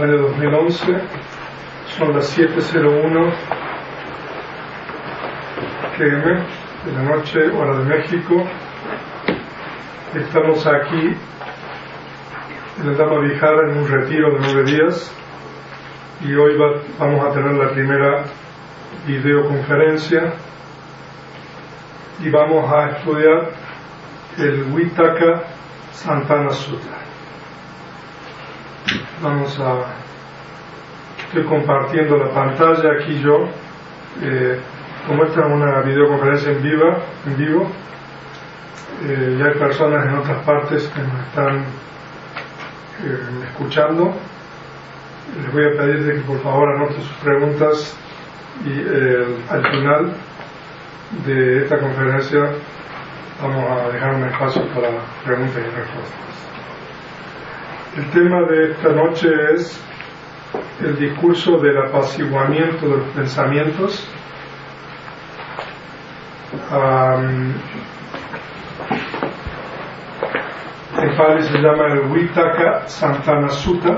año 2011, son las 7:01 PM de la noche, hora de México. Estamos aquí en el Dhamma Vihara en un retiro de 9 días y hoy vamos a tener la primera videoconferencia y vamos a estudiar el Vitakka Santana Sutta. Estoy compartiendo la pantalla aquí yo, como esta es una videoconferencia en vivo, y hay personas en otras partes que nos están escuchando. Les voy a pedir de que por favor anoten sus preguntas y al final de esta conferencia vamos a dejar un espacio para preguntas y respuestas. El tema de esta noche es el discurso del apaciguamiento de los pensamientos. En Pali se llama el Vitakka Santana Sutta.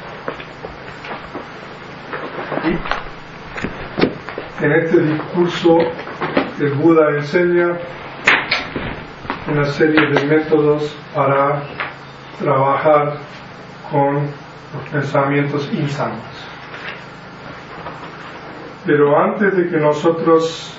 Y en este discurso el Buda enseña una serie de métodos para trabajar con los pensamientos insanos. Pero antes de que nosotros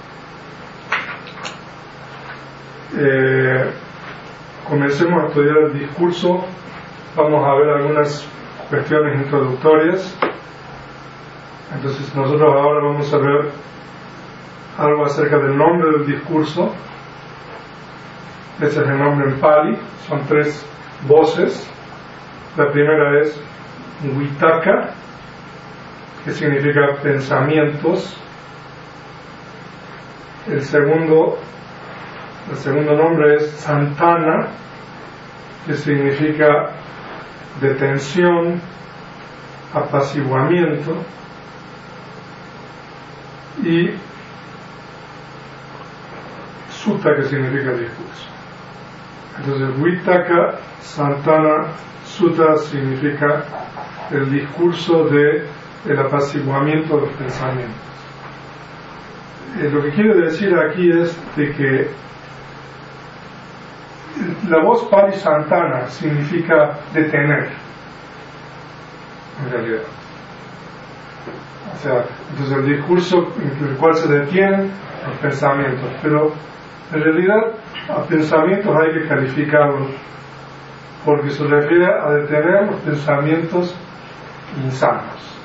comencemos a estudiar el discurso, vamos a ver algunas cuestiones introductorias. Entonces nosotros ahora vamos a ver algo acerca del nombre del discurso. Ese es el nombre en Pali, son 3 voces. La primera es Vitakka, que significa pensamientos. El segundo nombre es Santana, que significa detención, apaciguamiento. Y Sutta, que significa discurso. Entonces Vitakka Santana Sutta significa el discurso del apaciguamiento de los pensamientos. Lo que quiere decir aquí es de que la voz Pali Santana significa detener, en realidad. O sea, entonces el discurso en el cual se detienen los pensamientos, pero en realidad a pensamientos hay que calificarlos porque se refiere a detener los pensamientos insanos.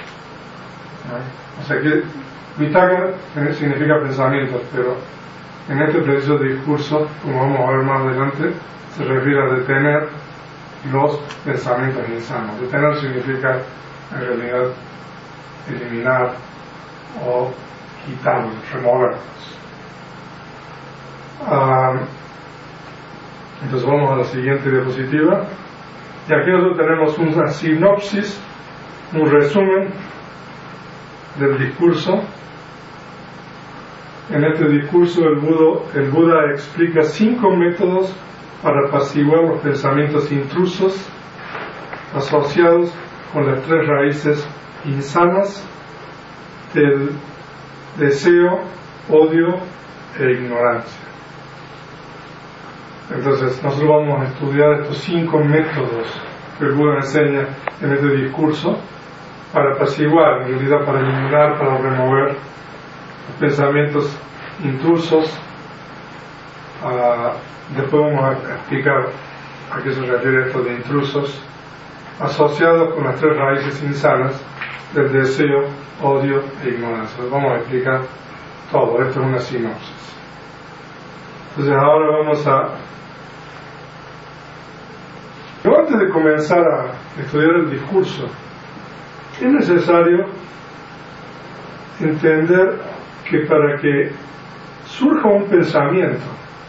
O sea que Vitakka significa pensamientos, pero en este preciso discurso, como vamos a ver más adelante, se refiere a detener los pensamientos insanos. Detener significa en realidad eliminar o quitarlos, removerlos. Entonces vamos a la siguiente diapositiva y aquí nosotros tenemos una sinopsis, un resumen del discurso. En este discurso el Buda explica 5 métodos para apaciguar los pensamientos intrusos asociados con las 3 raíces insanas del deseo, odio e ignorancia. Entonces nosotros vamos a estudiar estos 5 métodos que el Buda enseña en este discurso para apaciguar, en realidad para eliminar, para remover los pensamientos intrusos. Después vamos a explicar a qué se refiere esto de intrusos asociados con las 3 raíces insanas del deseo, odio e ignorancia. Vamos a explicar todo, esto es una sinopsis. Entonces ahora vamos pero antes de comenzar a estudiar el discurso, es necesario entender que para que surja un pensamiento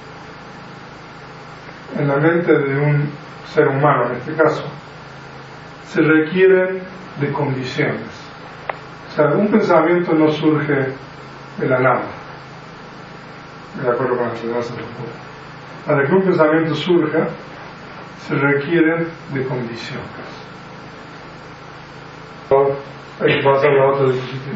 en la mente de un ser humano, en este caso, se requieren de condiciones. O sea, un pensamiento no surge de la nada, de acuerdo con la enseñanza del Buda. Para que un pensamiento surja, se requieren de condiciones. Hay que pasar a la otra diapositiva.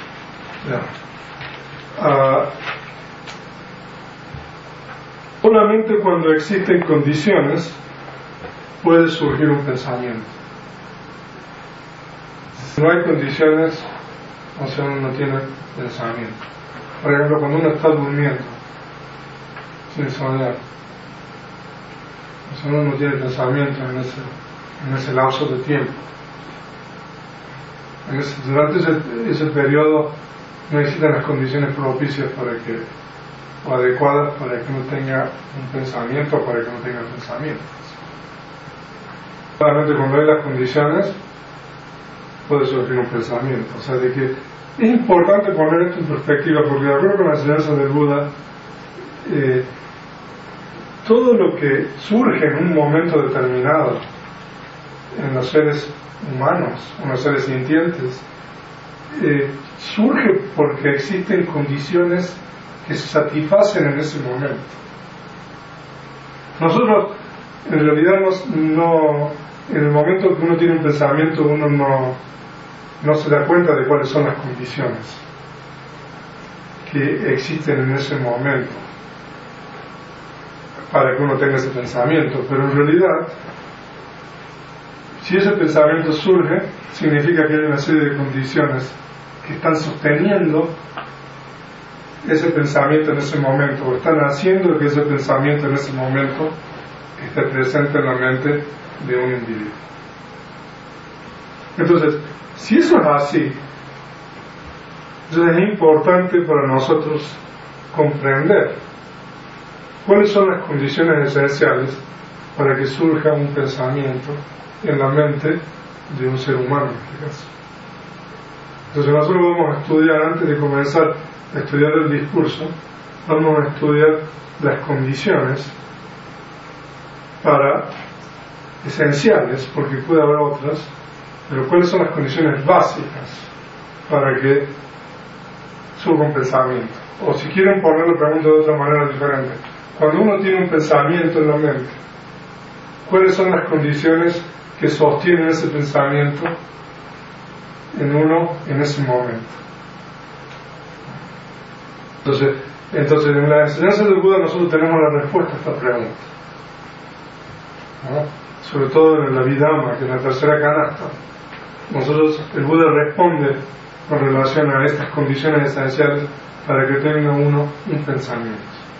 Solamente cuando existen condiciones puede surgir un pensamiento. Si no hay condiciones, o sea, uno no tiene pensamiento. Por ejemplo, cuando uno está durmiendo sin soñar, o sea, uno no tiene pensamiento en ese lapso de tiempo. Durante ese periodo no existen las condiciones propicias o adecuadas para que uno tenga un pensamiento o para que uno tenga pensamientos. Solamente cuando hay las condiciones puede surgir un pensamiento. O sea, de que es importante poner esto en perspectiva, porque de acuerdo con la enseñanza del Buda, todo lo que surge en un momento determinado en los seres humanos, en los seres sintientes, surge porque existen condiciones que se satisfacen en ese momento. Nosotros, en realidad, en el momento que uno tiene un pensamiento, uno no se da cuenta de cuáles son las condiciones que existen en ese momento para que uno tenga ese pensamiento, pero en realidad, si ese pensamiento surge, significa que hay una serie de condiciones que están sosteniendo ese pensamiento en ese momento, o están haciendo que ese pensamiento en ese momento esté presente en la mente de un individuo. Entonces, si eso es así, entonces es importante para nosotros comprender cuáles son las condiciones esenciales para que surja un pensamiento en la mente de un ser humano, en este caso. Entonces nosotros vamos a estudiar, antes de comenzar a estudiar el discurso, vamos a estudiar las condiciones esenciales, porque puede haber otras, pero cuáles son las condiciones básicas para que surja un pensamiento. O si quieren poner la pregunta de otra manera diferente, cuando uno tiene un pensamiento en la mente, ¿cuáles son las condiciones que sostienen ese pensamiento en uno en ese momento? Entonces en la enseñanza del Buda nosotros tenemos la respuesta a esta pregunta, ¿no? Sobre todo en la Vidhamma, que es la tercera canasta. El Buda responde con relación a estas condiciones esenciales para que tenga uno un pensamiento.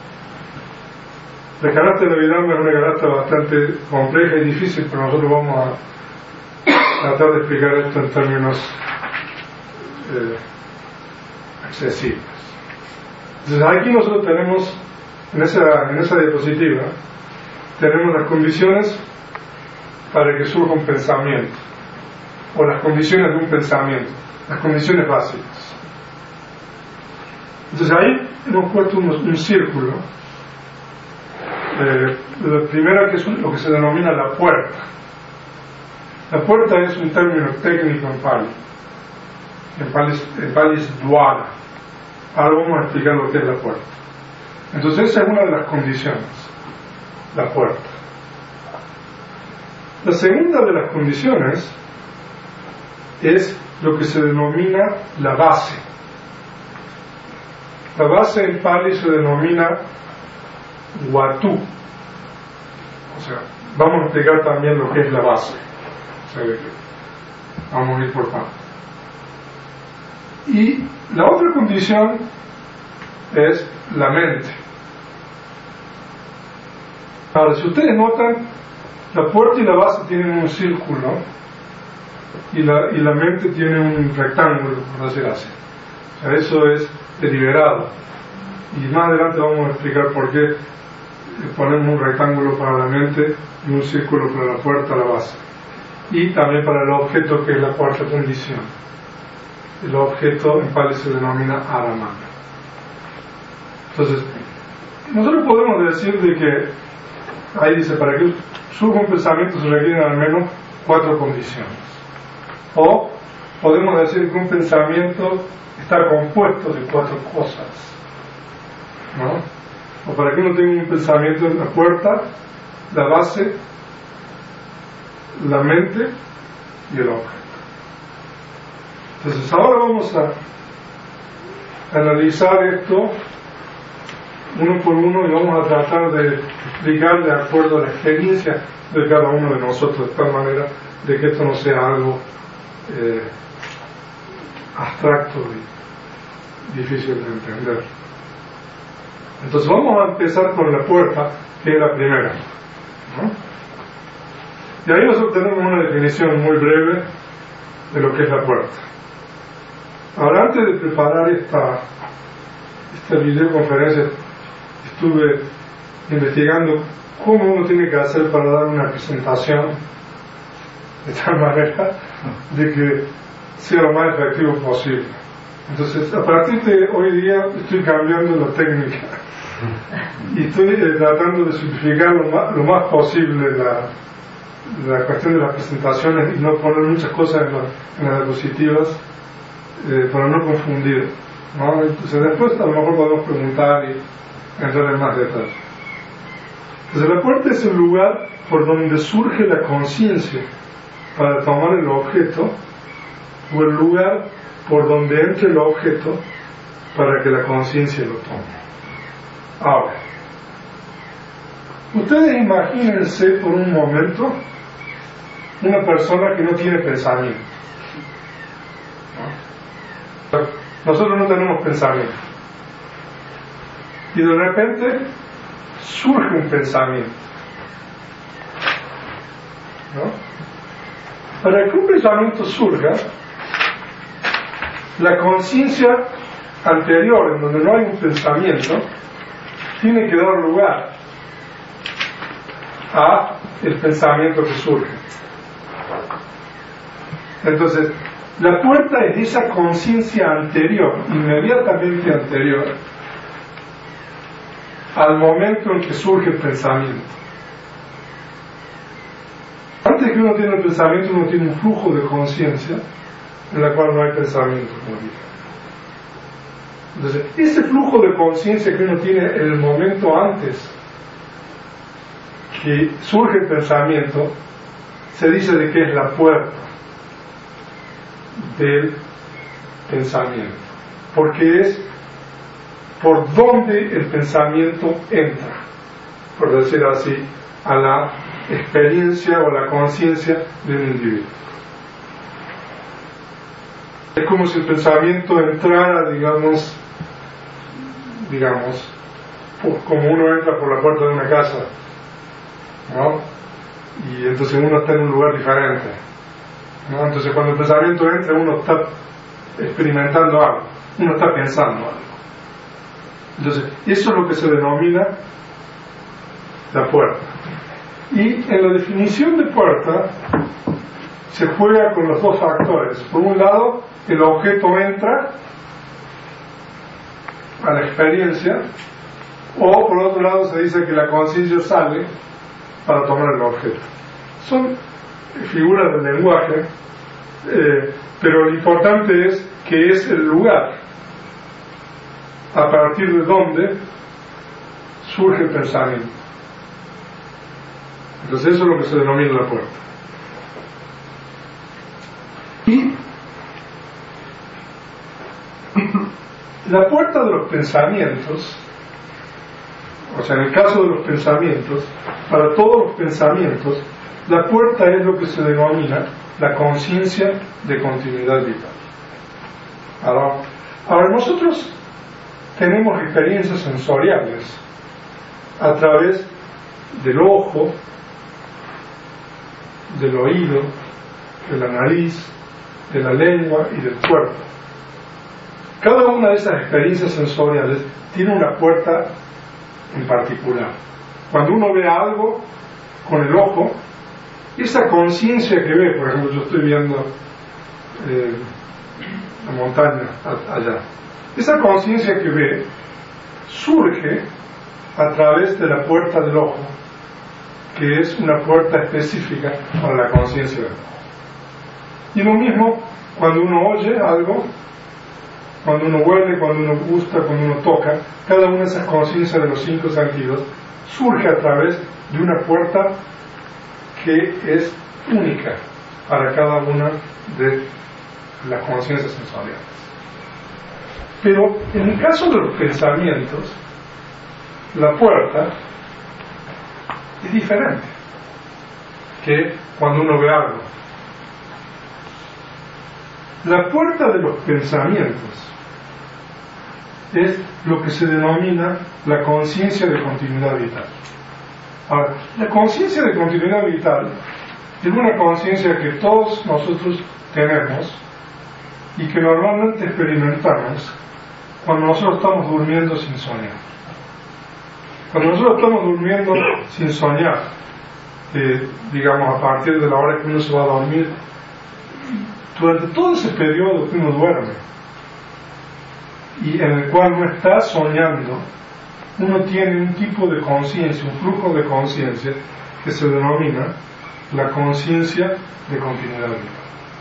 La canasta de la Vidhamma es una canasta bastante compleja y difícil, pero nosotros vamos a tratar de explicar esto en términos accesibles. Entonces aquí nosotros tenemos, en esa diapositiva, tenemos las condiciones para que surja un pensamiento, o las condiciones de un pensamiento, las condiciones básicas. Entonces ahí hemos puesto un círculo. La primera, que es lo que se denomina la puerta. La puerta es un término técnico en Pali. En Pali es dwara. Ahora vamos a explicar lo que es la puerta. Entonces esa es una de las condiciones, la puerta. La segunda de las condiciones es lo que se denomina la base. La base en Pali se denomina Watu. O sea, vamos a explicar también lo que es la base. O sea, vamos a ir por partes. Y la otra condición es la mente. Ahora, si ustedes notan, la puerta y la base tienen un círculo y la mente tiene un rectángulo, por decir así. O sea, eso es deliberado. Y más adelante vamos a explicar por qué ponemos un rectángulo para la mente y un círculo para la puerta, la base. Y también para el objeto, que es la cuarta condición. El objeto en Pali se denomina Aramana. Entonces, nosotros podemos decir de que, ahí dice, para que surja un pensamiento se requieren al menos 4 condiciones. O podemos decir que un pensamiento está compuesto de 4 cosas, ¿no? O para que uno tenga un pensamiento en la puerta, la base, la mente y el objeto. Entonces ahora vamos a analizar esto uno por uno y vamos a tratar de explicar de acuerdo a la experiencia de cada uno de nosotros, de tal manera de que esto no sea algo abstracto y difícil de entender. Entonces vamos a empezar con la puerta, que es la primera, ¿no? Y ahí nosotros tenemos una definición muy breve de lo que es la puerta. Ahora, antes de preparar esta videoconferencia, estuve investigando cómo uno tiene que hacer para dar una presentación de tal manera de que sea lo más efectivo posible. Entonces, a partir de hoy día estoy cambiando la técnica y estoy tratando de simplificar lo más posible la cuestión de las presentaciones y no poner muchas cosas en las diapositivas para no confundir, ¿no? Entonces después a lo mejor podemos preguntar y entrar en más detalle. Entonces la puerta es el lugar por donde surge la conciencia para tomar el objeto, o el lugar por donde entra el objeto para que la conciencia lo tome. Ahora, ustedes imagínense por un momento una persona que no tiene pensamiento, ¿no? Nosotros no tenemos pensamiento y de repente surge un pensamiento, ¿no? Para que un pensamiento surja, la conciencia anterior, en donde no hay un pensamiento, tiene que dar lugar a el pensamiento que surge. Entonces, la puerta es esa conciencia anterior, inmediatamente anterior al momento en que surge el pensamiento. Antes que uno tiene el pensamiento, uno tiene un flujo de conciencia en la cual no hay pensamiento, como dije. Entonces, ese flujo de conciencia que uno tiene en el momento antes que surge el pensamiento, se dice de que es la puerta del pensamiento, porque es por donde el pensamiento entra, por decir así, a la experiencia o la conciencia de un individuo. Es como si el pensamiento entrara, digamos, como uno entra por la puerta de una casa, ¿no? Y entonces uno está en un lugar diferente, ¿no? Entonces cuando el pensamiento entra, uno está experimentando algo, uno está pensando algo. Entonces eso es lo que se denomina la puerta. Y en la definición de puerta se juega con los dos factores. Por un lado, el objeto entra a la experiencia, o por otro lado se dice que la conciencia sale para tomar el objeto. Son figuras del lenguaje, pero lo importante es que es el lugar a partir de donde surge el pensamiento. Entonces eso es lo que se denomina la puerta. Y la puerta de los pensamientos, o sea, en el caso de los pensamientos, para todos los pensamientos, la puerta es lo que se denomina la conciencia de continuidad vital. Ahora nosotros tenemos experiencias sensoriales a través del ojo, del oído, de la nariz, de la lengua y del cuerpo. Cada una de esas experiencias sensoriales tiene una puerta en particular. Cuando uno ve algo con el ojo, esa conciencia que ve, por ejemplo, yo estoy viendo la montaña allá, esa conciencia que ve surge a través de la puerta del ojo, que es una puerta específica para la conciencia del ojo. Y lo mismo cuando uno oye algo, cuando uno huele, cuando uno gusta, cuando uno toca, cada una de esas conciencias de los 5 sentidos surge a través de una puerta que es única para cada una de las conciencias sensoriales. Pero en el caso de los pensamientos, la puerta es diferente que cuando uno ve algo. La puerta de los pensamientos es lo que se denomina la conciencia de continuidad vital. Ahora, la conciencia de continuidad vital es una conciencia que todos nosotros tenemos y que normalmente experimentamos cuando nosotros estamos durmiendo sin soñar. Cuando nosotros estamos durmiendo sin soñar, digamos a partir de la hora que uno se va a dormir, durante todo ese periodo que uno duerme y en el cual uno está soñando, uno tiene un tipo de conciencia, un flujo de conciencia que se denomina la conciencia de continuidad vital.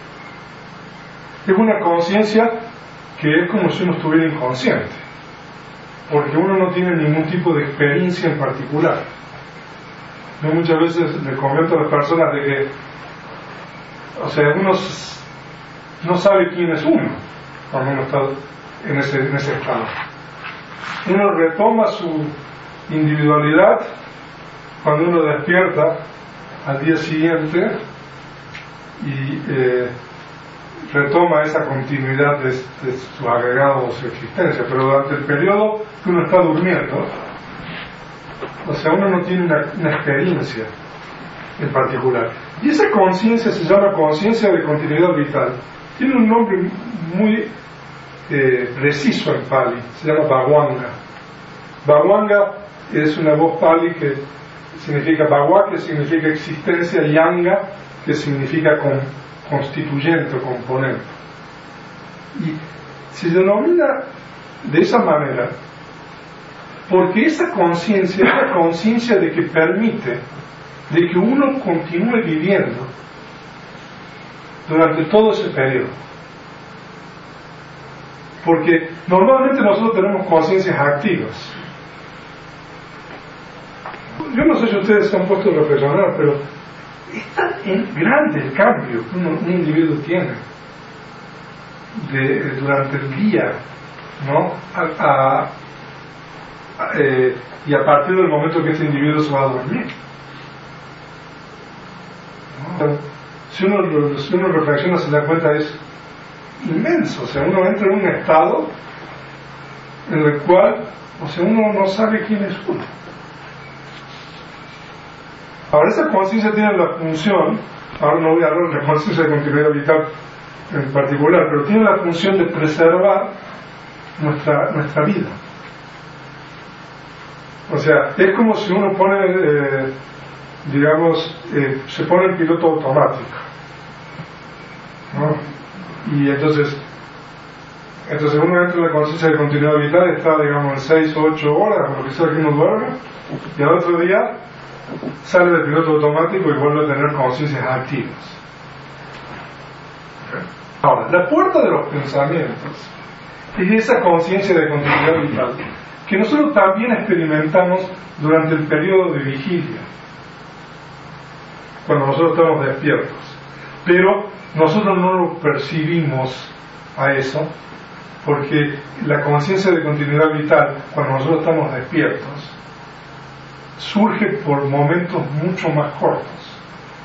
Es una conciencia que es como si uno estuviera inconsciente, porque uno no tiene ningún tipo de experiencia en particular. Yo muchas veces le comento a las personas de que, o sea, uno no sabe quién es uno cuando uno está en ese estado. Uno retoma su individualidad cuando uno despierta al día siguiente y retoma esa continuidad de su agregado o su existencia, pero durante el periodo que uno está durmiendo, o sea, uno no tiene una experiencia en particular. Y esa conciencia se llama conciencia de continuidad vital. Tiene un nombre muy preciso en Pali, se llama Bhagwanga. Bhagwanga es una voz Pali que significa Bhagwa, que significa existencia, y Anga, que significa constituyente o componente. Y se denomina de esa manera porque esa conciencia es la conciencia de que permite de que uno continúe viviendo durante todo ese periodo. Porque normalmente nosotros tenemos conciencias activas. Yo no sé si ustedes se han puesto a reflexionar, pero es tan grande el cambio que un individuo tiene durante el día, ¿no? Y a partir del momento que este individuo se va a dormir, ¿no? Si uno reflexiona, se da cuenta, es inmenso. O sea, uno entra en un estado en el cual, o sea, uno no sabe quién es uno. Ahora, esa conciencia tiene la función, ahora no voy a hablar de la conciencia de continuidad vital en particular, pero tiene la función de preservar nuestra vida. O sea, es como si uno pone, se pone el piloto automático, ¿no? Y entonces uno entra en la conciencia de continuidad vital, está, digamos, en 6 o 8 horas, o lo que sea que uno duerme, y al otro día sale del piloto automático y vuelve a tener conciencias activas. ¿Okay? Ahora, la puerta de los pensamientos es esa conciencia de continuidad vital que nosotros también experimentamos durante el periodo de vigilia, cuando nosotros estamos despiertos, pero nosotros no lo percibimos a eso, porque la conciencia de continuidad vital, cuando nosotros estamos despiertos, surge por momentos mucho más cortos,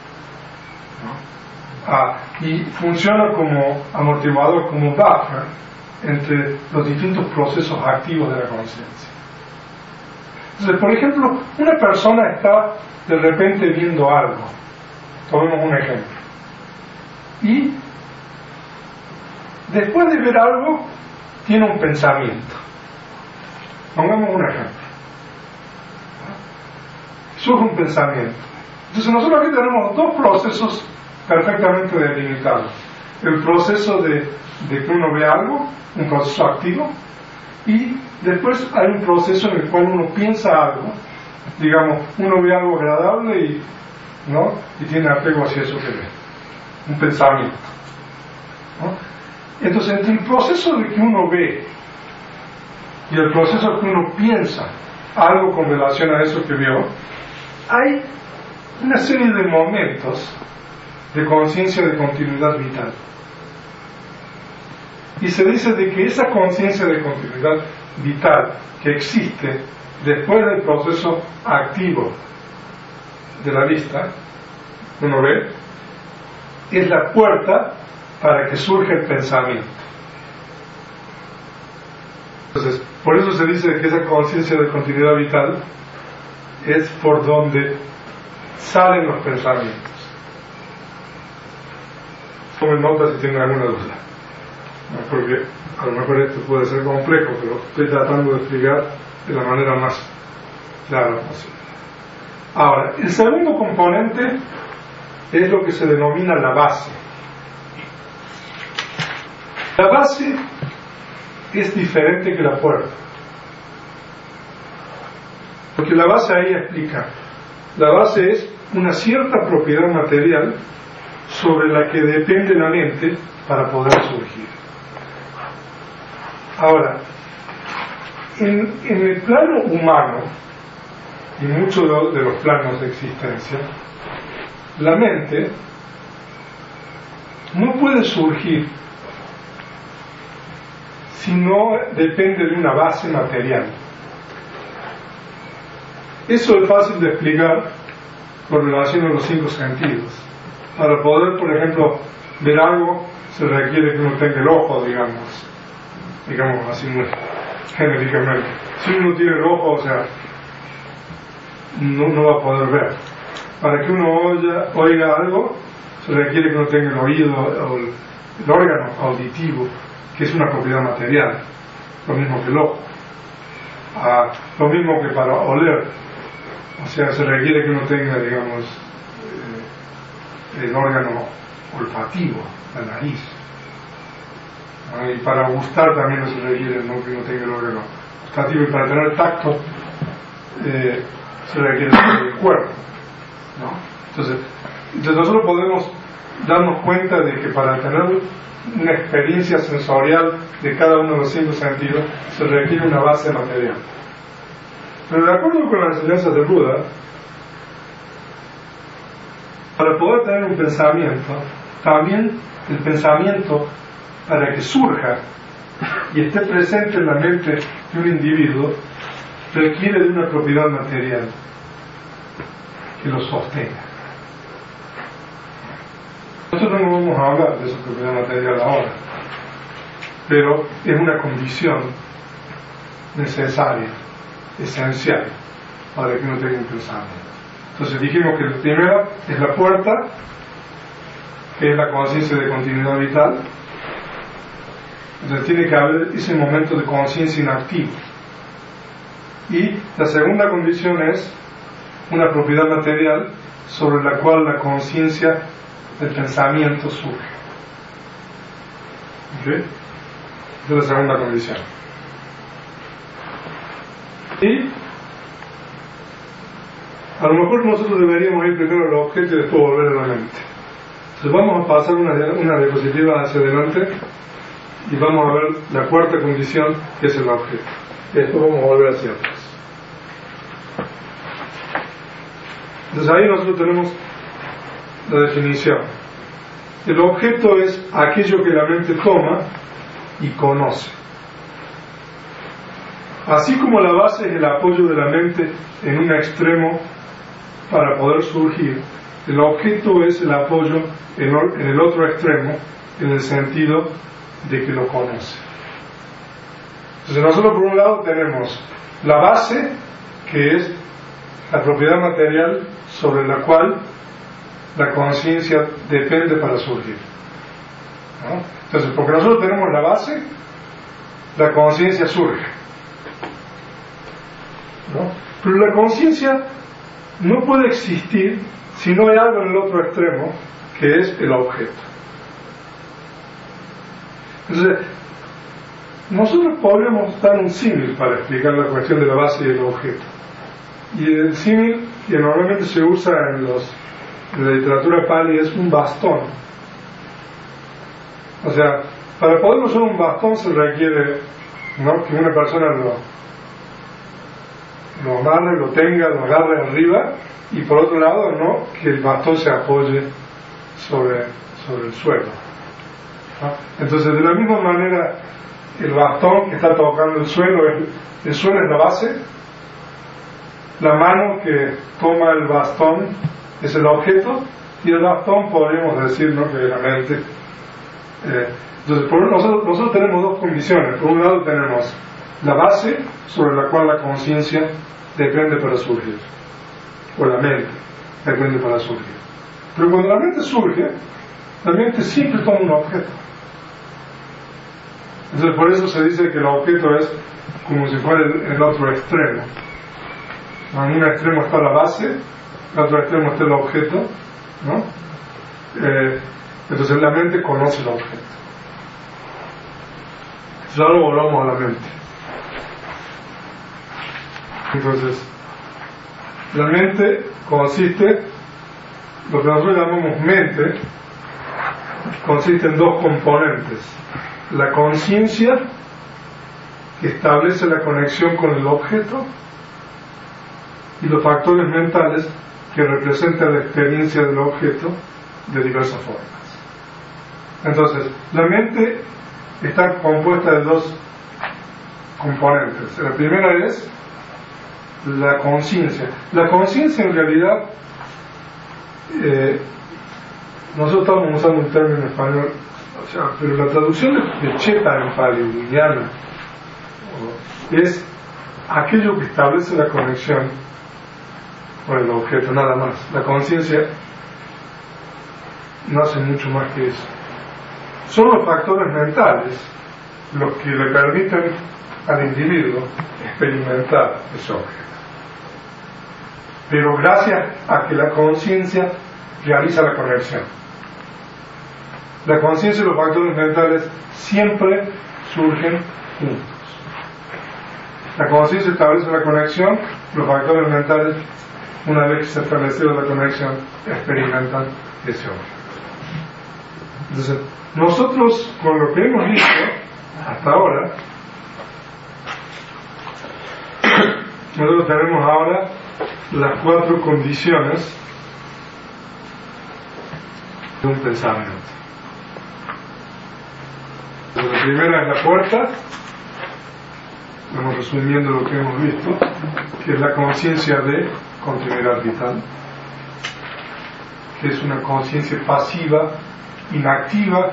¿no? Y funciona como amortiguador, como buffer entre los distintos procesos activos de la conciencia. Entonces, por ejemplo, una persona está de repente viendo algo, tomemos un ejemplo, y después de ver algo tiene un pensamiento. Pongamos un ejemplo. Surge un pensamiento. Entonces nosotros aquí tenemos dos procesos perfectamente delimitados. El proceso de que uno ve algo, un proceso activo, y después hay un proceso en el cual uno piensa algo, digamos, uno ve algo agradable y tiene apego hacia eso que ve, un pensamiento, ¿no? Entonces, entre el proceso de que uno ve y el proceso que uno piensa algo con relación a eso que vio, hay una serie de momentos de conciencia de continuidad vital. Y se dice de que esa conciencia de continuidad vital que existe después del proceso activo de la vista, uno ve, es la puerta para que surja el pensamiento. Entonces, por eso se dice que esa conciencia de continuidad vital es por donde salen los pensamientos. Tomen nota si tienen alguna duda, porque a lo mejor esto puede ser complejo, pero estoy tratando de explicar de la manera más clara posible. Ahora, el segundo componente es lo que se denomina la base. La base es diferente que la puerta, porque la base ahí explica, la base es una cierta propiedad material sobre la que depende la mente para poder surgir. Ahora, en el plano humano y muchos de los planos de existencia, la mente no puede surgir si no depende de una base material. Eso es fácil de explicar con relación a los 5 sentidos. Para poder, por ejemplo, ver algo, se requiere que uno tenga el ojo, digamos así muy genéricamente. Si uno tiene el ojo, o sea, no va a poder ver. Para que uno oiga algo, se requiere que uno tenga el oído o el órgano auditivo, que es una propiedad material, lo mismo que el ojo. Lo mismo que para oler, o sea, se requiere que uno tenga, digamos, el órgano olfativo, la nariz. Y para gustar también se requiere, ¿no?, que uno tenga el órgano gustativo, y para tener tacto se requiere el cuerpo, ¿no? Entonces nosotros podemos darnos cuenta de que para tener una experiencia sensorial de cada uno de los 5 sentidos se requiere una base material. Pero de acuerdo con las enseñanzas del Buda, para poder tener un pensamiento, también el pensamiento, para que surja y esté presente en la mente de un individuo, requiere de una propiedad material que lo sostenga. Nosotros no vamos a hablar de esa propiedad material ahora, pero es una condición necesaria, esencial, para que uno tenga un pensamiento. Entonces dijimos que la primera es la puerta, que es la conciencia de continuidad vital. Entonces tiene que haber ese momento de conciencia inactivo. Y la segunda condición es una propiedad material sobre la cual la conciencia del pensamiento surge. ¿Okay? Esa es la segunda condición. Y a lo mejor nosotros deberíamos ir primero al objeto y después volver a la mente. Entonces vamos a pasar una diapositiva hacia adelante y vamos a ver la cuarta condición, que es el objeto. Y después vamos a volver hacia atrás. Entonces ahí nosotros tenemos la definición. El objeto es aquello que la mente toma y conoce. Así como la base es el apoyo de la mente en un extremo para poder surgir, el objeto es el apoyo en el otro extremo, en el sentido de que lo conoce. Entonces nosotros por un lado tenemos la base, que es la propiedad material sobre la cual la conciencia depende para surgir, ¿no? Entonces, porque nosotros tenemos la base, la conciencia surge, ¿no? Pero la conciencia no puede existir si no hay algo en el otro extremo, que es el objeto. Entonces, nosotros podríamos dar un símil para explicar la cuestión de la base y el objeto. Y el símil que normalmente se usa en la literatura pali es un bastón. O sea, para poder usar un bastón se requiere, ¿no?, que una persona lo amarre, lo tenga, lo agarre arriba, y por otro lado, ¿no?, que el bastón se apoye sobre el suelo. ¿no? Entonces, de la misma manera, el bastón que está tocando el suelo es la base, la mano que toma el bastón es el objeto, y el bastón podríamos decir, ¿no?, que es la mente. Entonces, nosotros tenemos dos condiciones. Por un lado tenemos la base sobre la cual la conciencia depende para surgir, o la mente depende para surgir. Pero cuando la mente surge, la mente siempre toma un objeto. Entonces, por eso se dice que el objeto es como si fuera el otro extremo. En un extremo está la base, en el otro extremo está el objeto, ¿no? Entonces la mente conoce el objeto. Ya lo volvamos a la mente. Entonces, la mente consiste, lo que nosotros llamamos mente, consiste en dos componentes: la conciencia, que establece la conexión con el objeto, y los factores mentales, que representan la experiencia del objeto de diversas formas. Entonces, la mente está compuesta de dos componentes. La primera es la conciencia. La conciencia, en realidad, nosotros estamos usando un término en español, pero la traducción de cheta en pali-indiana es aquello que establece la conexión con el objeto, nada más. La conciencia no hace mucho más que eso. Son los factores mentales los que le permiten al individuo experimentar ese objeto. Pero gracias a que la conciencia realiza la conexión. La conciencia y los factores mentales siempre surgen juntos. La conciencia establece la conexión, los factores mentales, una vez que se ha establecido la conexión, experimentan ese objeto. Entonces, nosotros, con lo que hemos visto hasta ahora, nosotros tenemos ahora las 4 condiciones de un pensamiento. Entonces, la primera es la puerta, estamos resumiendo lo que hemos visto, que es la conciencia de continuidad vital, que es una conciencia pasiva, inactiva,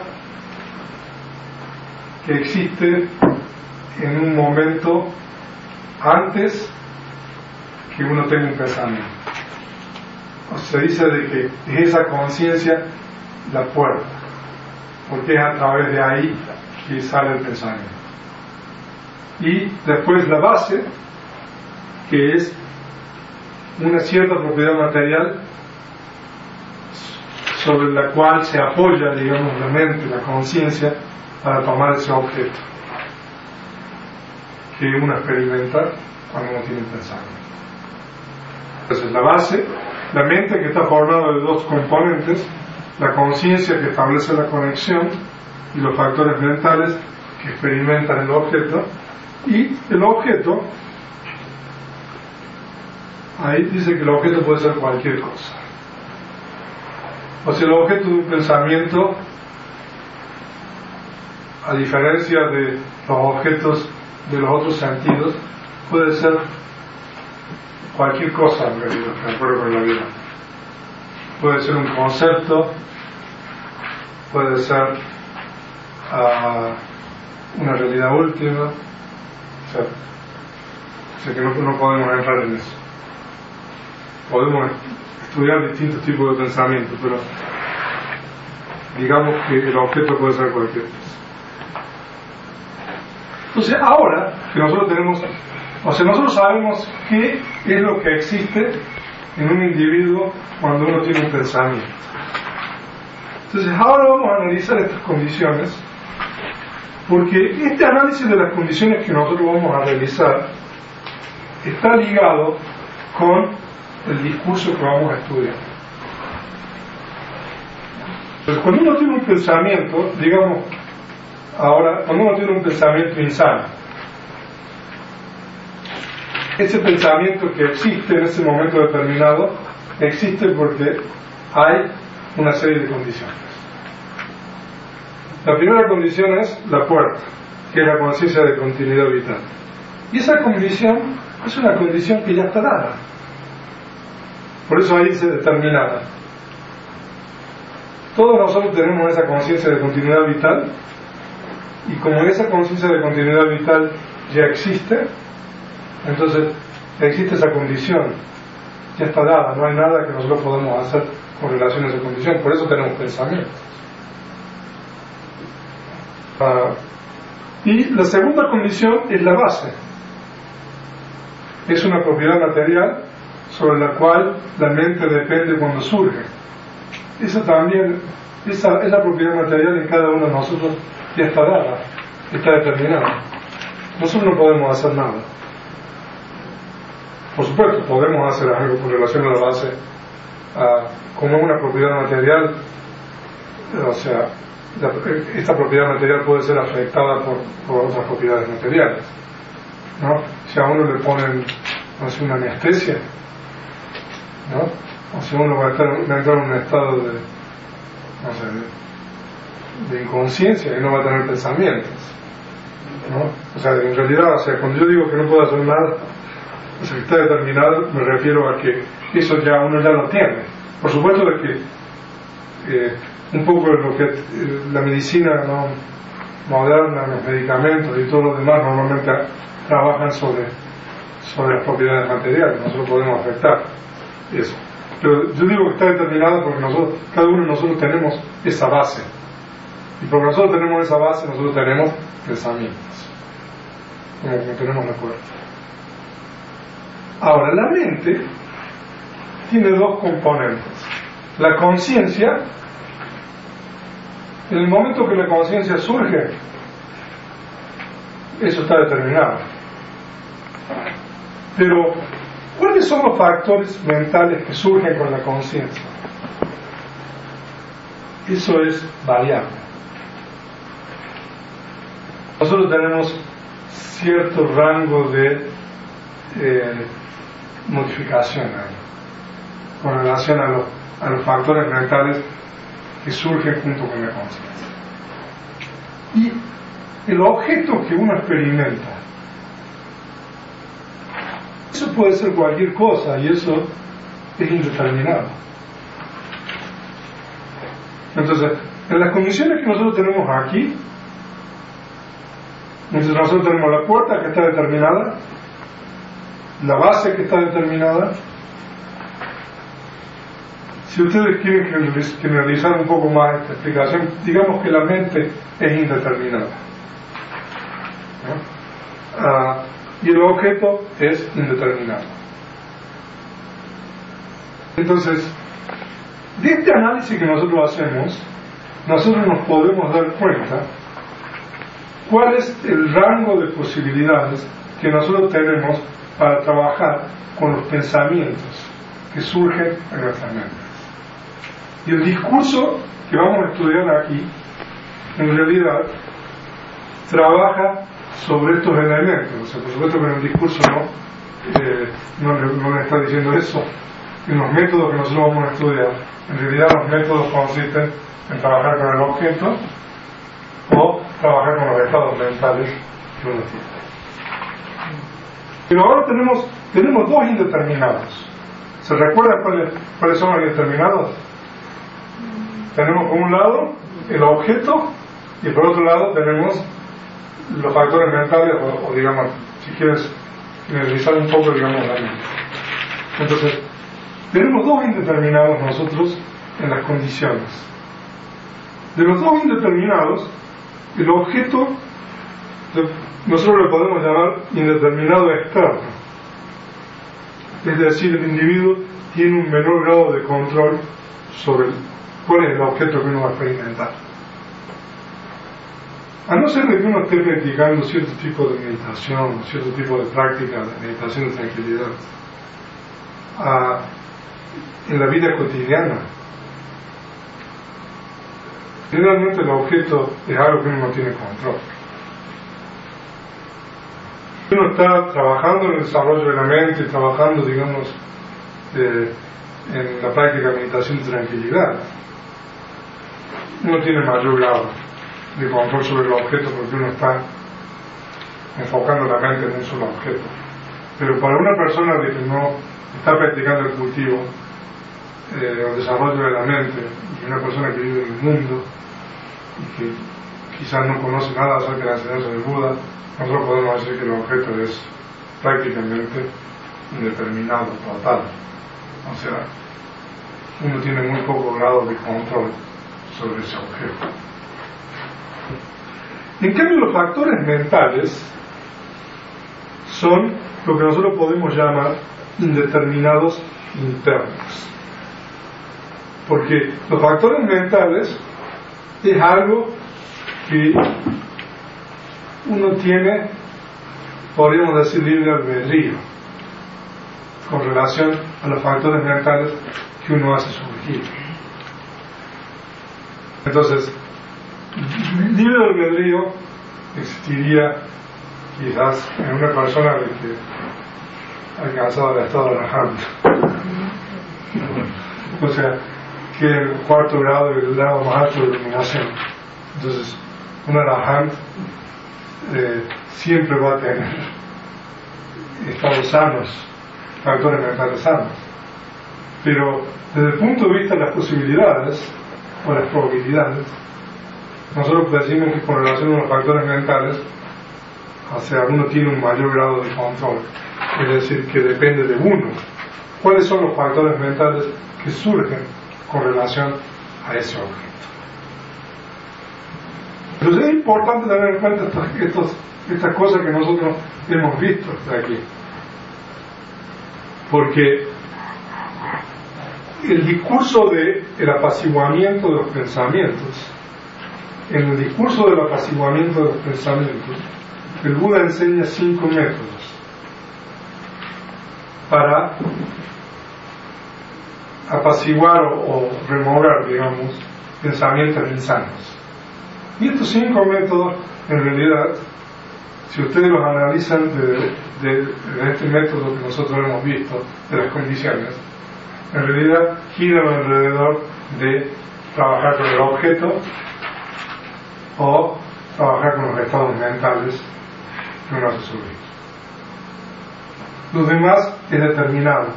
que existe en un momento antes que uno tenga un pensamiento. O sea, se dice de que es esa conciencia la puerta, porque es a través de ahí que sale el pensamiento. Y después la base, que es una cierta propiedad material sobre la cual se apoya, digamos, la mente, la conciencia, para tomar ese objeto que uno experimenta cuando uno tiene un pensamiento. Entonces, la base, la mente, que está formada de dos componentes: la conciencia, que establece la conexión, y los factores mentales, que experimentan el objeto. Y el objeto, ahí dice que el objeto puede ser cualquier cosa. O sea, el objeto de un pensamiento, a diferencia de los objetos de los otros sentidos, puede ser cualquier cosa, en realidad, de acuerdo con la vida. Puede ser un concepto, puede ser una realidad última, o sea que no podemos entrar en eso. Podemos estudiar distintos tipos de pensamientos, pero digamos que el objeto puede ser cualquier cosa. Entonces, ahora que nosotros tenemos, o sea, nosotros sabemos qué es lo que existe en un individuo cuando uno tiene un pensamiento. Entonces, ahora vamos a analizar estas condiciones, porque este análisis de las condiciones que nosotros vamos a realizar está ligado con el discurso que vamos a estudiar. Entonces, cuando uno tiene un pensamiento, digamos, ahora, cuando uno tiene un pensamiento insano, ese pensamiento que existe en ese momento determinado, existe porque hay una serie de condiciones. La primera condición es la puerta, que es la conciencia de continuidad vital. Y esa condición es una condición que ya está dada. Por eso ahí dice determinada. Todos nosotros tenemos esa conciencia de continuidad vital, y como esa conciencia de continuidad vital ya existe, entonces existe esa condición, ya está dada, no hay nada que nosotros podamos hacer con relación a esa condición, por eso tenemos pensamientos. Y la segunda condición es la base, es una propiedad material sobre la cual la mente depende cuando surge. Esa también, esa propiedad material en cada uno de nosotros ya está dada, está determinada. Nosotros no podemos hacer nada. Por supuesto, podemos hacer algo con relación a la base, como una propiedad material, o sea, esta propiedad material puede ser afectada por otras propiedades materiales, ¿no? Si a uno le ponen, no sé, una anestesia, ¿no? O si uno va a entrar en un estado de, no sé, de inconsciencia y no va a tener pensamientos, ¿no? O sea, en realidad, o sea, cuando yo digo que no puedo hacer nada, o sea, que está determinado, me refiero a que eso ya uno ya lo tiene. Por supuesto de que un poco lo que la medicina, ¿no?, moderna, los medicamentos y todo lo demás normalmente trabajan sobre las propiedades materiales, nosotros podemos afectar eso. Pero yo digo que está determinado porque nosotros, cada uno de nosotros tenemos esa base, y porque nosotros tenemos esa base, nosotros tenemos pensamientos, como tenemos la puerta. Ahora, la mente tiene dos componentes. La conciencia, en el momento que la conciencia surge, eso está determinado. Pero, ¿cuáles son los factores mentales que surgen con la conciencia? Eso es variable. Nosotros tenemos cierto rango de modificación con relación a los factores mentales que surgen junto con la conciencia. Y el objeto que uno experimenta, eso puede ser cualquier cosa, y eso es indeterminado. Entonces, en las condiciones que nosotros tenemos aquí, entonces nosotros tenemos la puerta que está determinada, la base que está determinada. Si ustedes quieren generalizar un poco más esta explicación, digamos que la mente es indeterminada, ¿no? Y el objeto es indeterminado. Entonces, de este análisis que nosotros hacemos, nosotros nos podemos dar cuenta cuál es el rango de posibilidades que nosotros tenemos para trabajar con los pensamientos que surgen en nuestra mente. Y el discurso que vamos a estudiar aquí, en realidad, trabaja sobre estos elementos. O sea, por supuesto que en el discurso no le está diciendo eso. En los métodos que nosotros vamos a estudiar, en realidad los métodos consisten en trabajar con el objeto o trabajar con los estados mentales que uno tiene. Pero ahora tenemos dos indeterminados. ¿Se recuerdan cuáles son los indeterminados? Tenemos por un lado el objeto y por otro lado tenemos los factores mentales o digamos, si quieres generalizar un poco, digamos, la mente. Entonces, tenemos dos indeterminados nosotros en las condiciones. De los dos indeterminados, el objeto nosotros lo podemos llamar indeterminado externo. Es decir, el individuo tiene un menor grado de control sobre cuál es el objeto que uno va a experimentar. A no ser de que uno esté practicando cierto tipo de meditación, cierto tipo de práctica de meditación de tranquilidad, en la vida cotidiana, generalmente el objeto es algo que uno no tiene control. Uno está trabajando en el desarrollo de la mente, trabajando, digamos, en la práctica de meditación de tranquilidad. Uno tiene mayor grado de control sobre el objeto porque uno está enfocando la mente en un solo objeto. Pero para una persona de que no está practicando el cultivo, el desarrollo de la mente, y una persona que vive en el mundo y que quizás no conoce nada acerca de la enseñanza del Buda, nosotros podemos decir que el objeto es prácticamente indeterminado, total. O sea, uno tiene muy poco grado de control sobre ese objeto. En cambio, los factores mentales son lo que nosotros podemos llamar indeterminados internos. Porque los factores mentales es algo que uno tiene, podríamos decir, libre albedrío con relación a los factores mentales que uno hace surgir. Entonces, libre albedrío existiría quizás en una persona de que ha alcanzado el estado de Arahant. O sea, que el cuarto grado y el grado más alto de iluminación. Entonces, un Arahant siempre va a tener estados sanos, factores mentales sanos. Pero desde el punto de vista de las posibilidades o las probabilidades, nosotros decimos que con relación a los factores mentales, o sea, uno tiene un mayor grado de control, es decir, que depende de uno. ¿Cuáles son los factores mentales que surgen con relación a ese objeto? Entonces es importante tener en cuenta estas cosas que nosotros hemos visto hasta aquí, porque el discurso del apaciguamiento de los pensamientos, en el discurso del apaciguamiento de los pensamientos, el Buda enseña 5 métodos para apaciguar o remover, digamos, pensamientos insanos. Y estos 5 métodos, en realidad, si ustedes los analizan de este método que nosotros hemos visto, de las condiciones, en realidad giran alrededor de trabajar con el objeto o trabajar con los estados mentales que uno hace surgir. Los demás es determinado,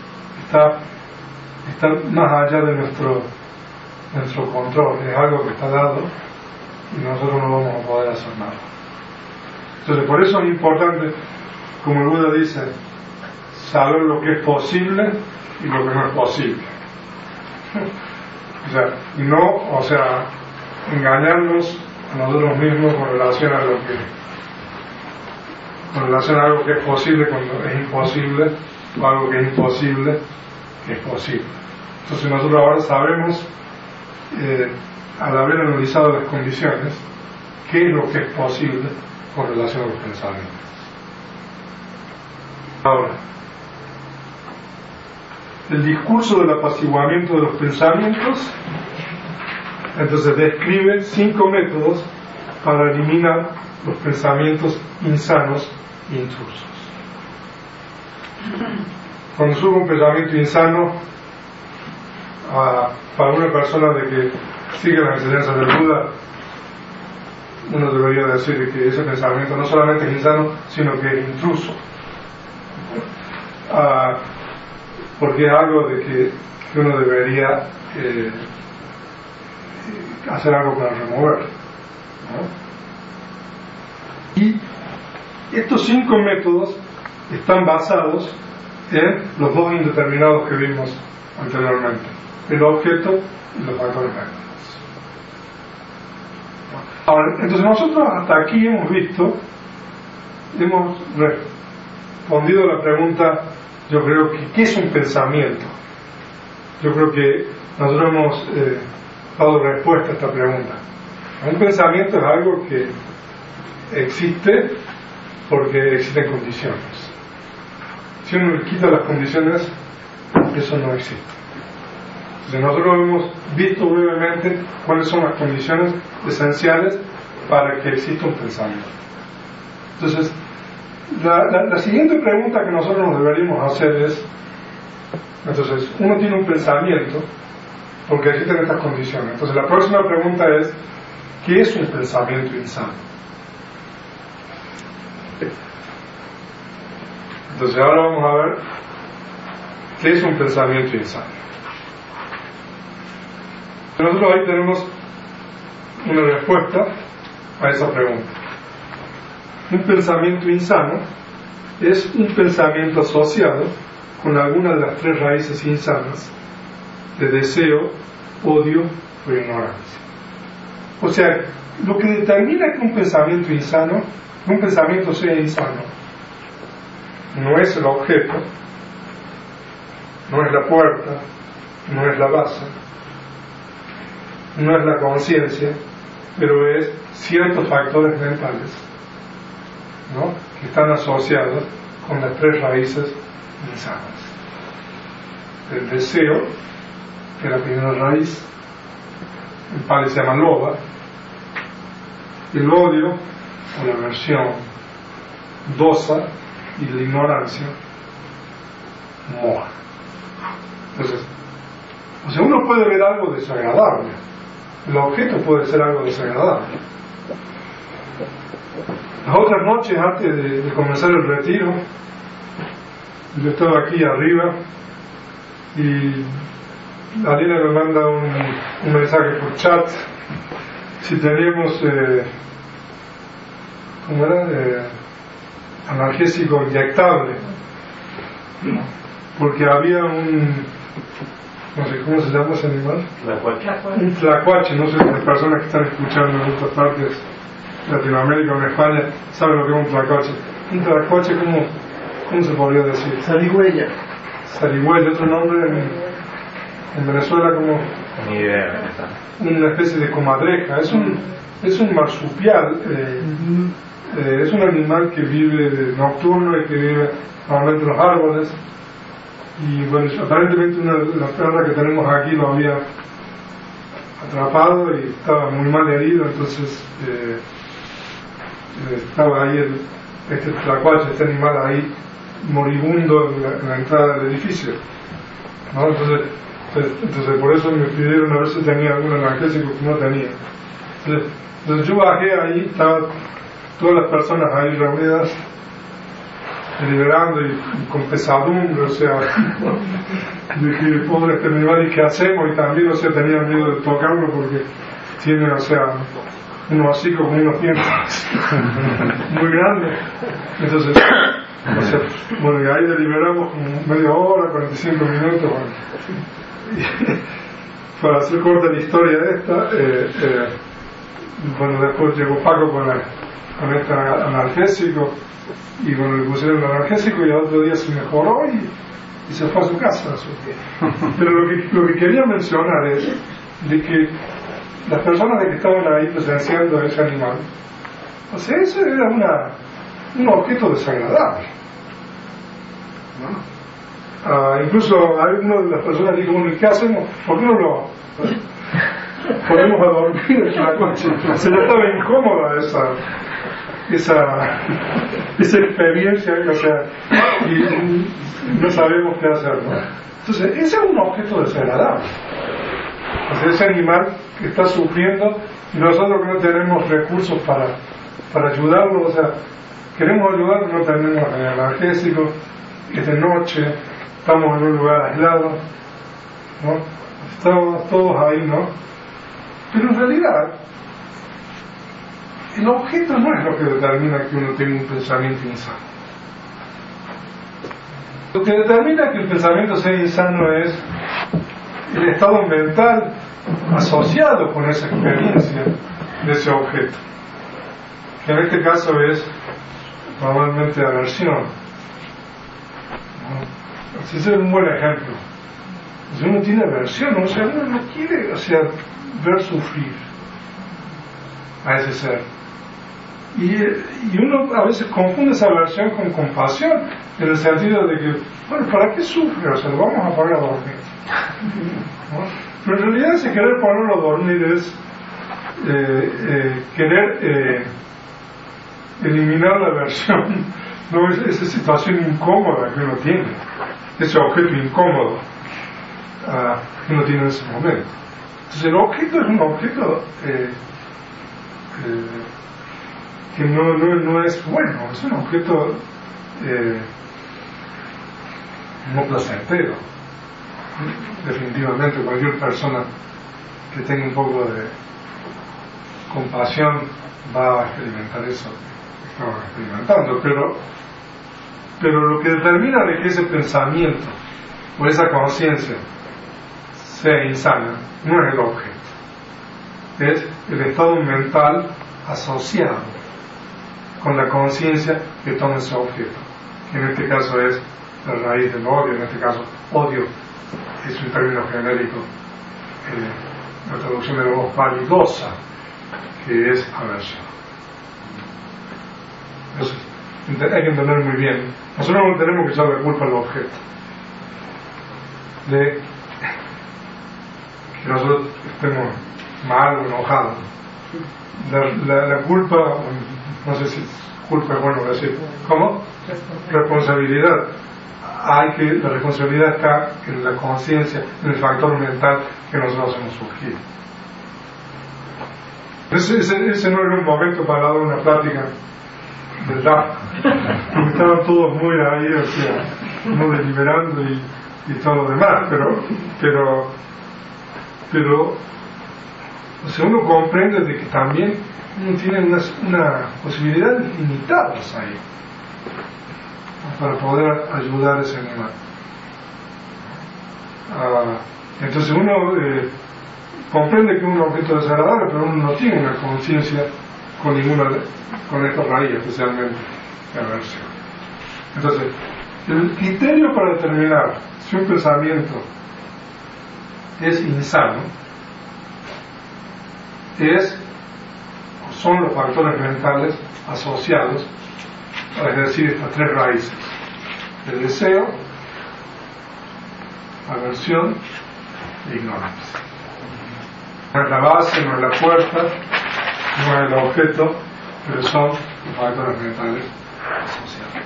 está más allá de nuestro control, es algo que está dado y nosotros no vamos a poder hacer nada. Entonces, por eso es importante, como el Buda dice, saber lo que es posible y lo que no es posible. O sea, engañarnos a nosotros mismos con relación a algo que es posible cuando es imposible, o algo que es imposible que es posible. Entonces nosotros ahora sabemos, al haber analizado las condiciones, qué es lo que es posible con relación a los pensamientos. Ahora, el discurso del apaciguamiento de los pensamientos, entonces describe 5 métodos para eliminar los pensamientos insanos e intrusos. Cuando surge un pensamiento insano, para una persona de que sigue las enseñanzas del Buda, uno debería decir que ese pensamiento no solamente es insano, sino que es intruso, porque es algo de que uno debería hacer algo para remover, ¿no? Y estos 5 métodos están basados en los 2 indeterminados que vimos anteriormente, el objeto y los factores mentales. Ahora, entonces nosotros hasta aquí hemos respondido a la pregunta, yo creo que ¿qué es un pensamiento? Yo creo que nosotros hemos dado respuesta a esta pregunta. Un pensamiento es algo que existe porque existen condiciones. Si uno le quita las condiciones, eso no existe. Entonces nosotros hemos visto brevemente cuáles son las condiciones esenciales para que exista un pensamiento. Entonces, la siguiente pregunta que nosotros nos deberíamos hacer es, entonces, uno tiene un pensamiento porque existen estas condiciones. Entonces la próxima pregunta es, ¿qué es un pensamiento insano? Entonces ahora vamos a ver qué es un pensamiento insano. Nosotros ahí tenemos una respuesta a esa pregunta. Un pensamiento insano es un pensamiento asociado con alguna de las tres raíces insanas de deseo, odio o ignorancia. O sea, lo que determina que un pensamiento insano, un pensamiento sea insano, no es el objeto, no es la puerta, no es la base, no es la conciencia, pero es ciertos factores mentales, ¿no?, que están asociados con las tres raíces insanas. El deseo, que es la primera raíz, en Pali se llama loba. El odio, o la aversión, dosa, y la ignorancia, moha. Entonces, o sea, uno puede ver algo desagradable, el objeto puede ser algo desagradable. Las otras noches, antes de comenzar el retiro, yo estaba aquí arriba y Alina me manda un mensaje por chat si teníamos ¿cómo era? Analgésico inyectable, porque había no sé cómo se llama ese animal, un tlacuache. No sé si las personas que están escuchando en otras partes de Latinoamérica o en España saben lo que es un tlacuache. Un tlacuache, ¿cómo se podría decir? Zarigüeya. Otro nombre en Venezuela como ni idea. Una especie de comadreja. Es un marsupial, es un animal que vive nocturno y que vive normalmente en los árboles. Y bueno, aparentemente una de las perras que tenemos aquí lo había atrapado y estaba muy mal herido, entonces estaba ahí este tlacuache, este animal ahí moribundo en la entrada del edificio, ¿no? Entonces por eso me pidieron a ver si tenía algún analgésico que no tenía. Entonces yo bajé ahí, estaban todas las personas ahí reunidas, deliberando y con pesadumbre, o sea, de que pobre este animal y qué hacemos, y también, o sea, tenía miedo de tocarlo porque tiene, o sea, unos hocicos con unos dientes muy grandes. Entonces, o sea, bueno, y ahí deliberamos como media hora, 45 minutos, bueno. Para hacer corta la historia de esta, bueno, después llegó Paco con este analgésico, y bueno, le pusieron el analgésico y al otro día se mejoró y se fue a su casa. Pero lo que quería mencionar es de que las personas que estaban ahí presenciando a ese animal, o sea, eso era un objeto desagradable, ¿no? Incluso alguna de las personas dijo, bueno, ¿y qué hacemos? ¿Por qué no lo ponemos a dormir en la coche? Se le estaba incómoda esa experiencia, o sea, y no sabemos qué hacer, ¿no? Entonces, ese es un objeto desagradable. O sea, ese animal que está sufriendo y nosotros que no tenemos recursos para ayudarlo, o sea, queremos ayudarlo, no tenemos analgésico, es de noche, estamos en un lugar aislado, ¿no? Estamos todos ahí, ¿no? Pero en realidad el objeto no es lo que determina que uno tenga un pensamiento insano. Lo que determina que el pensamiento sea insano es el estado mental asociado con esa experiencia de ese objeto, que en este caso es normalmente aversión. Ese es un buen ejemplo. Si uno tiene aversión, o sea, uno no quiere, o sea, ver sufrir a ese ser. Y uno a veces confunde esa aversión con compasión, en el sentido de que, bueno, ¿para qué sufre? O sea, lo vamos a poner a dormir, ¿no? Pero en realidad ese querer ponerlo a dormir es querer eliminar la aversión, no es esa situación incómoda que uno tiene, ese objeto incómodo que uno tiene en ese momento. Entonces el objeto es un objeto que no es bueno, es un objeto no placentero. Definitivamente cualquier persona que tenga un poco de compasión va a experimentar eso que estamos experimentando, pero lo que determina de que ese pensamiento o esa conciencia sea insana no es el objeto, es el estado mental asociado con la conciencia que toma ese objeto, que en este caso es la raíz del odio. En este caso odio es un término genérico, la traducción de la voz validosa, que es aversión. Entonces hay que entender muy bien, nosotros no tenemos que echar la culpa al objeto de que nosotros estemos mal o enojados. La culpa, no sé si culpa es bueno decir, ¿cómo? Responsabilidad. La responsabilidad está en la conciencia, en el factor mental que nosotros hemos surgido. Ese no era un momento para dar una plática del Dharma, porque estaban todos muy ahí, o sea, no deliberando y todo lo demás, pero o sea, uno comprende de que también uno tiene una posibilidad limitadas ahí para poder ayudar a ese animal. Entonces uno comprende que es un objeto desagradable, pero uno no tiene una conciencia con esta raíz, especialmente la aversión. Entonces, el criterio para determinar si un pensamiento es insano son los factores mentales asociados a ejercer estas tres raíces: el deseo, aversión e ignorancia. No es la base, no es la puerta, no es el objeto, pero son los factores mentales asociados.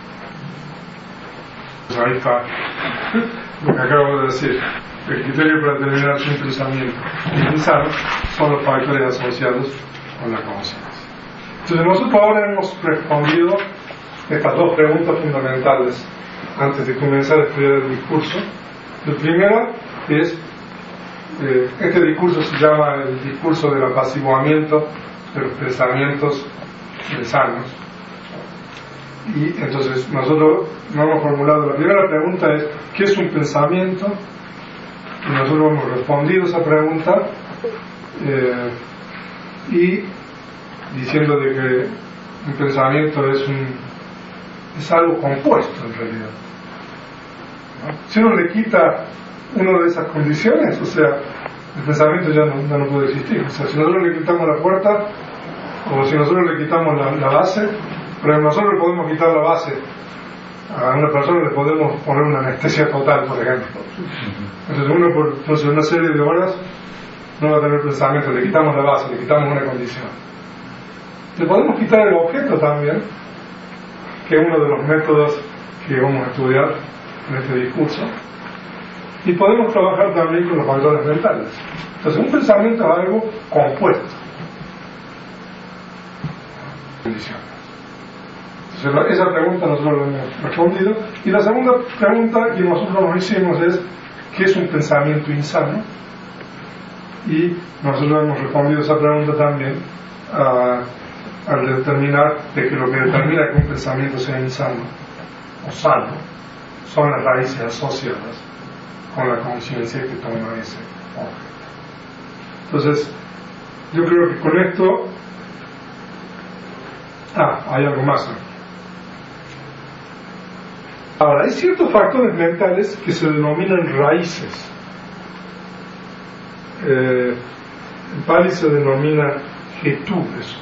Pues ahí está lo que acabo de decir. El criterio para determinar si un pensamiento es insano son los factores asociados con la conciencia. Entonces nosotros ahora hemos respondido estas dos preguntas fundamentales antes de comenzar a estudiar el discurso. La primera es, este discurso se llama el discurso del apaciguamiento de los pensamientos insanos. Y entonces nosotros nos hemos formulado, la primera pregunta es, ¿qué es un pensamiento? Y nosotros hemos respondido esa pregunta y diciendo de que un pensamiento es algo compuesto en realidad, ¿no? Si uno le quita una de esas condiciones, o sea, el pensamiento ya no puede existir. O sea, si nosotros le quitamos la puerta, o si nosotros le quitamos la base, pero nosotros le podemos quitar la base a una persona, le podemos poner una anestesia total, por ejemplo. Entonces uno por una serie de horas no va a tener pensamiento, le quitamos la base, le quitamos una condición. Le podemos quitar el objeto también, que es uno de los métodos que vamos a estudiar en este discurso, y podemos trabajar también con los factores mentales. Entonces un pensamiento es algo compuesto. Condiciones. Entonces esa pregunta nosotros la hemos respondido, y la segunda pregunta que nosotros nos hicimos es ¿qué es un pensamiento insano? Y nosotros hemos respondido esa pregunta también al determinar de que lo que determina que un pensamiento sea insano o sano son las raíces asociadas con la conciencia que toma ese objeto. Entonces yo creo que con esto hay algo más aquí. Ahora, hay ciertos factores mentales que se denominan raíces. En Pali se denomina hetu eso.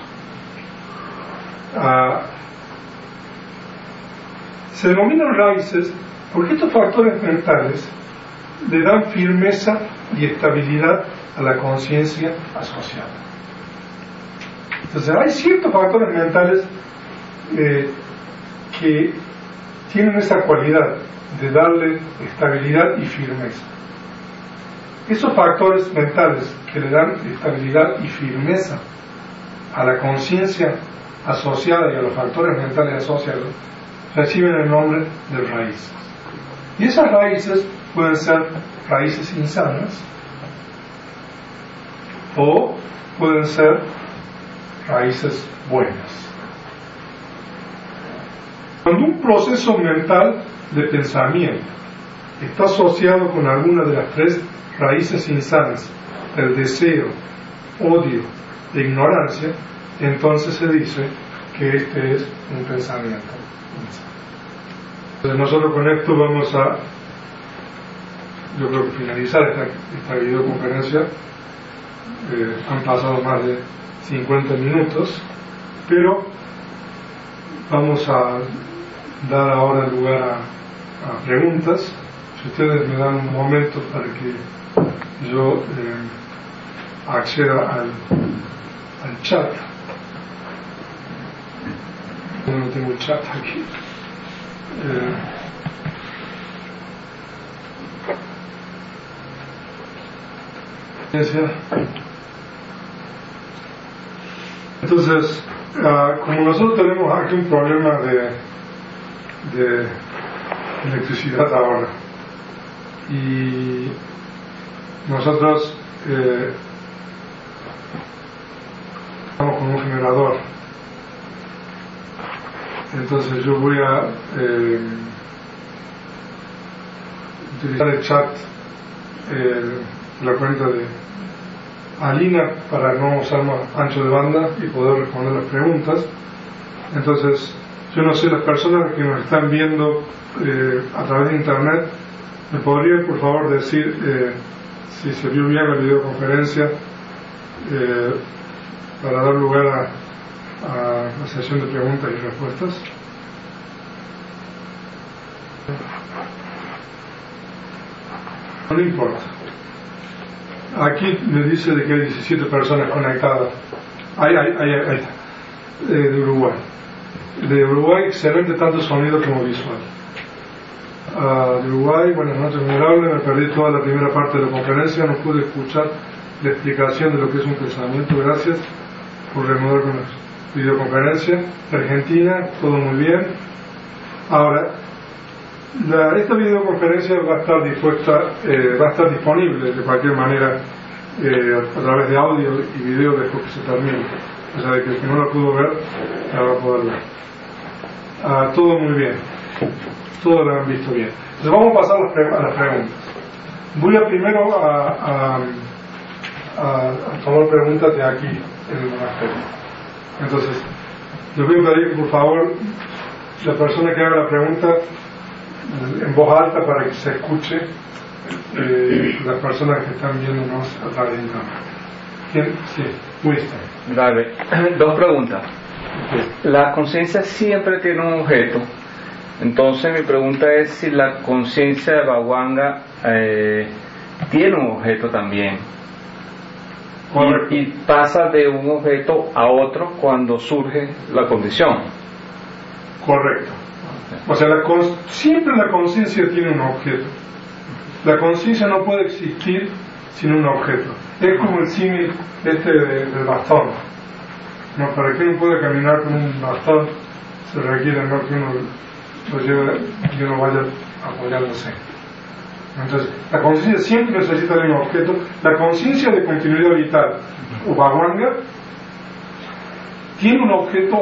Se denominan raíces porque estos factores mentales le dan firmeza y estabilidad a la conciencia asociada. Entonces hay ciertos factores mentales que tienen esa cualidad de darle estabilidad y firmeza. Esos factores mentales que le dan estabilidad y firmeza a la conciencia asociadas y a los factores mentales asociados reciben el nombre de raíces. Y esas raíces pueden ser raíces insanas o pueden ser raíces buenas. Cuando un proceso mental de pensamiento está asociado con alguna de las tres raíces insanas, el deseo, odio e ignorancia, entonces se dice que este es un pensamiento insano. Entonces nosotros con esto vamos a, yo creo que finalizar esta videoconferencia. Han pasado más de 50 minutos, pero vamos a dar ahora lugar a preguntas. Si ustedes me dan un momento para que yo acceda al chat. Yo no tengo chat aquí. Entonces, como nosotros tenemos aquí un problema de electricidad ahora, y nosotros estamos con un generador, entonces yo voy a utilizar el chat, la cuenta de Alina, para no usar más ancho de banda y poder responder las preguntas. Entonces, yo no sé, las personas que nos están viendo a través de internet, ¿me podrían por favor decir si se vio bien la videoconferencia para dar lugar a la sesión de preguntas y respuestas? No importa. Aquí me dice de que hay 17 personas conectadas. Ahí está. De Uruguay. De Uruguay, excelente tanto sonido como visual. De Uruguay, buenas noches, admirable. Me perdí toda la primera parte de la conferencia, no pude escuchar la explicación de lo que es un pensamiento. Gracias por reanudar con la videoconferencia. De Argentina, todo muy bien. Ahora, esta videoconferencia va a estar disponible de cualquier manera a través de audio y video después que se termine. O sea, de que el que no la pudo ver, la va a poder ver. Todo muy bien. Todos lo han visto bien. Entonces vamos a pasar a las preguntas. Voy a primero a tomar preguntas de aquí, en el monasterio. Entonces, les voy a pedir que por favor la persona que haga la pregunta en voz alta para que se escuche las personas que están viéndonos a través de internet. ¿Quién? Sí, Winston. Dale, dos preguntas. La conciencia siempre tiene un objeto. Entonces mi pregunta es si la conciencia de Bhavanga tiene un objeto también y pasa de un objeto a otro cuando surge la condición. Correcto. O sea, siempre la conciencia tiene un objeto. La conciencia no puede existir sin un objeto. Es como el símil del bastón, ¿no? Para que uno pueda caminar con un bastón se requiere, ¿no?, que uno lo lleve y uno vaya apoyándose. Entonces, la conciencia siempre necesita de un objeto. La conciencia de continuidad vital o Bhavanga tiene un objeto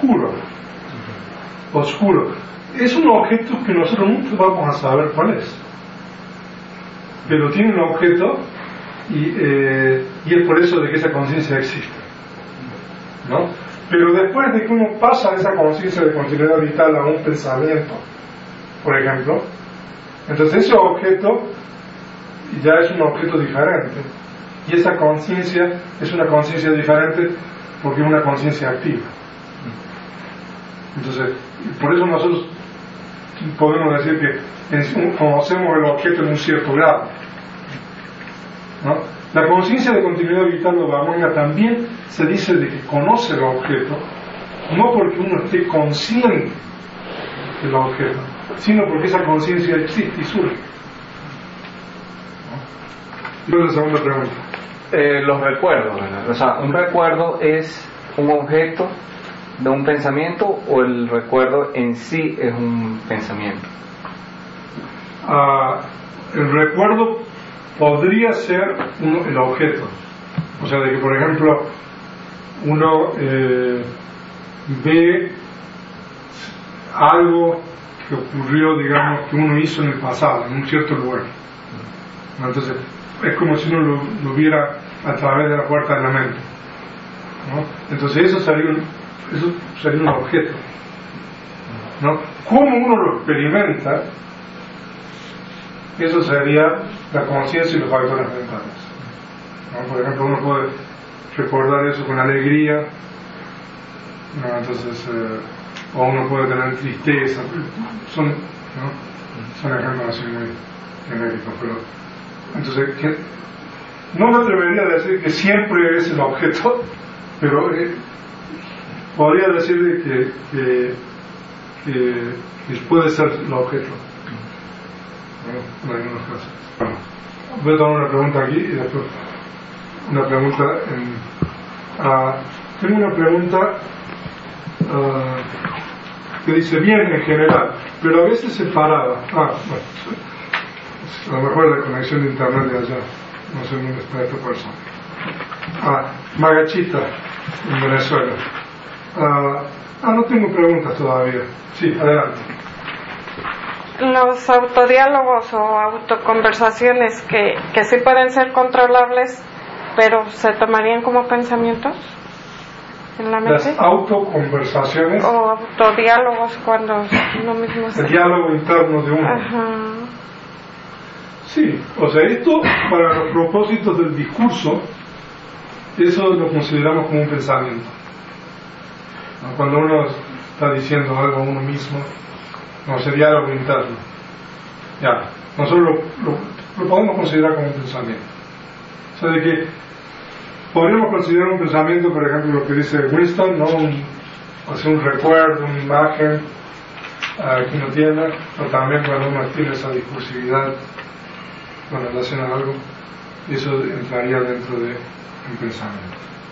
oscuro. Es un objeto que nosotros nunca vamos a saber cuál es, pero tiene un objeto y es por eso de que esa conciencia existe, ¿no? Pero después de que uno pasa de esa conciencia de continuidad vital a un pensamiento, por ejemplo, entonces ese objeto ya es un objeto diferente, y esa conciencia es una conciencia diferente porque es una conciencia activa. Entonces, por eso nosotros podemos decir que conocemos el objeto en un cierto grado, ¿no? La conciencia de continuidad vital de Bhavanga también se dice de que conoce el objeto, no porque uno esté consciente del objeto, sino porque esa conciencia existe y surge. ¿No? La segunda pregunta. Los recuerdos, ¿verdad? O sea, un recuerdo es un objeto de un pensamiento o el recuerdo en sí es un pensamiento? El recuerdo podría ser el objeto. O sea, de que por ejemplo uno ve algo que ocurrió, digamos, que uno hizo en el pasado, en un cierto lugar. Entonces, es como si uno lo viera a través de la puerta de la mente, ¿no? Entonces eso sería un objeto, ¿no? ¿Cómo uno lo experimenta? Eso sería la conciencia y los factores mentales, ¿no? Por ejemplo, uno puede recordar eso con alegría, ¿no? Entonces, o uno puede tener tristeza, son ejemplos así muy genéricos, pero entonces no me atrevería a decir que siempre es el objeto, pero podría decir que puede ser el objeto, ¿no? En algunos casos. Bueno, voy a tomar una pregunta aquí y después una pregunta tengo una pregunta que dice bien en general, pero a veces separada. Bueno, a lo mejor la conexión de internet de allá, no sé dónde está esta persona. Magachita, en Venezuela. No tengo preguntas todavía. Sí, adelante. Los autodiálogos o autoconversaciones que sí pueden ser controlables, pero se tomarían como pensamientos en la mente. Las autoconversaciones o autodiálogos cuando uno mismo el diálogo interno de uno. Ajá. Sí, o sea, esto para los propósitos del discurso, eso lo consideramos como un pensamiento. Cuando uno está diciendo algo a uno mismo, no sería diálogo interno. Ya, nosotros lo podemos considerar como un pensamiento. O sea, de que podríamos considerar un pensamiento, por ejemplo, lo que dice Winston, ¿no? Un recuerdo, una imagen que uno tiene, o también cuando uno tiene esa discursividad con relación a algo, eso entraría dentro de un pensamiento.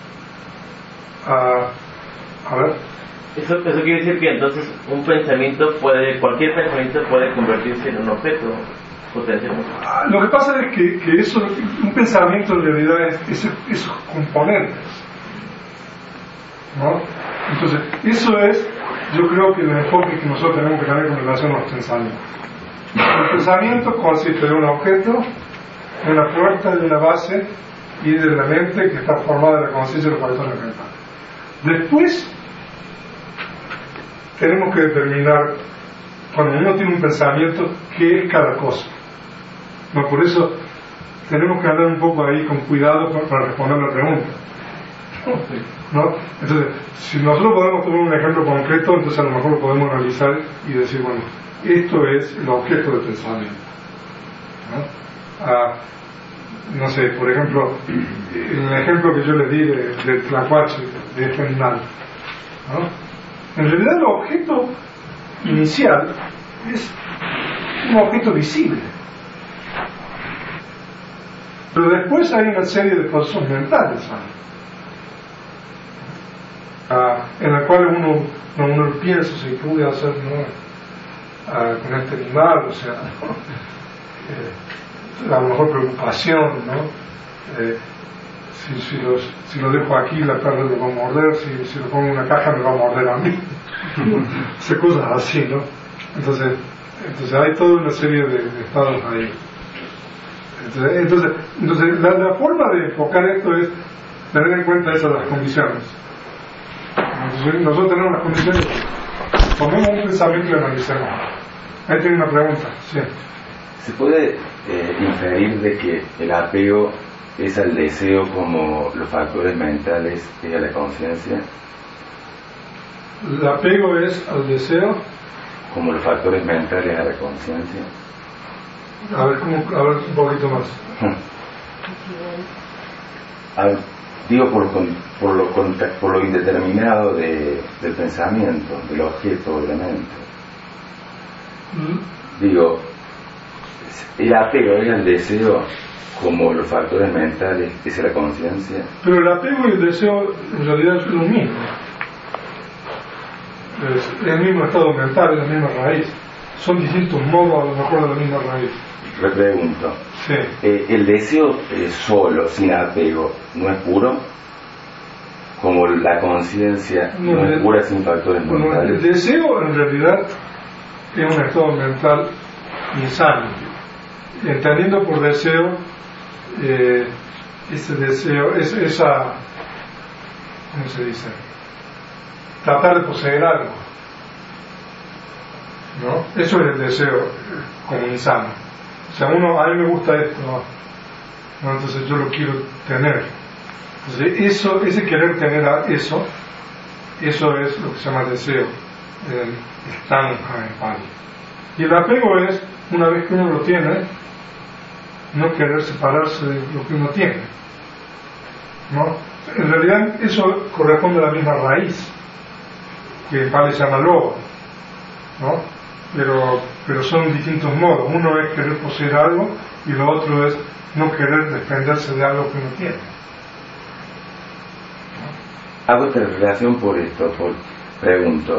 A ver. Eso quiere decir que entonces cualquier pensamiento puede convertirse en un objeto potencialmente. Lo que pasa es que eso, un pensamiento en realidad es esos componentes, ¿no? Entonces, eso es, yo creo que el enfoque que nosotros tenemos que tener con relación a los pensamientos. El pensamiento consiste de un objeto, de una puerta, de una base y de la mente que está formada de la conciencia y los factores mentales. Después tenemos que determinar, cuando uno tiene un pensamiento, qué es cada cosa. No, por eso tenemos que andar un poco ahí con cuidado para responder la pregunta, ¿no? Entonces, si nosotros podemos tomar un ejemplo concreto, entonces a lo mejor lo podemos analizar y decir, bueno, esto es el objeto del pensamiento, ¿no? No sé, por ejemplo, el ejemplo que yo les di del tlacuache, de este animal, ¿no? En realidad el objeto inicial es un objeto visible, pero después hay una serie de procesos mentales en la cual uno piensa si pude hacer, ¿no? Con este animal, o sea, a lo mejor preocupación, ¿no? Si lo dejo aquí, la perra lo va a morder, si lo pongo en una caja me va a morder a mí. O sea, cosas así, ¿no? Entonces hay toda una serie de estados ahí. Entonces la forma de enfocar esto es tener en cuenta esas las condiciones. Entonces, nosotros tenemos las condiciones, tomemos un pensamiento y lo analicemos. Ahí tiene una pregunta. Sí. ¿Se puede inferir de que el apego es al deseo como los factores mentales y a la conciencia? ¿El apego es al deseo? Como los factores mentales a la conciencia. A ver un poquito más. Digo por lo indeterminado del pensamiento, del objeto de la mente. Digo, el apego es al deseo como los factores mentales es la conciencia. Pero el apego y el deseo en realidad es lo mismo. Es el mismo estado mental, es la misma raíz. Son distintos modos, a lo mejor, de la misma raíz. Repregunto. Sí. ¿El deseo solo, sin apego, no es puro? Como la conciencia no es pura sin factores mentales. El deseo, en realidad, es un estado mental insano. Entendiendo por deseo, ese deseo, esa, ¿cómo se dice? Tratar de poseer algo, ¿no? Eso es el deseo como insano. O sea, a mí me gusta esto, ¿no? Entonces yo lo quiero tener. Entonces ese querer tener eso es lo que se llama deseo, el tanha en Pali. Y el apego es, una vez que uno lo tiene, no querer separarse de lo que uno tiene, ¿no? En realidad eso corresponde a la misma raíz, que en Pali se llama loba, ¿no? Pero son distintos modos. Uno es querer poseer algo y lo otro es no querer desprenderse de algo que uno tiene. Hago esta relación por esto, pregunto,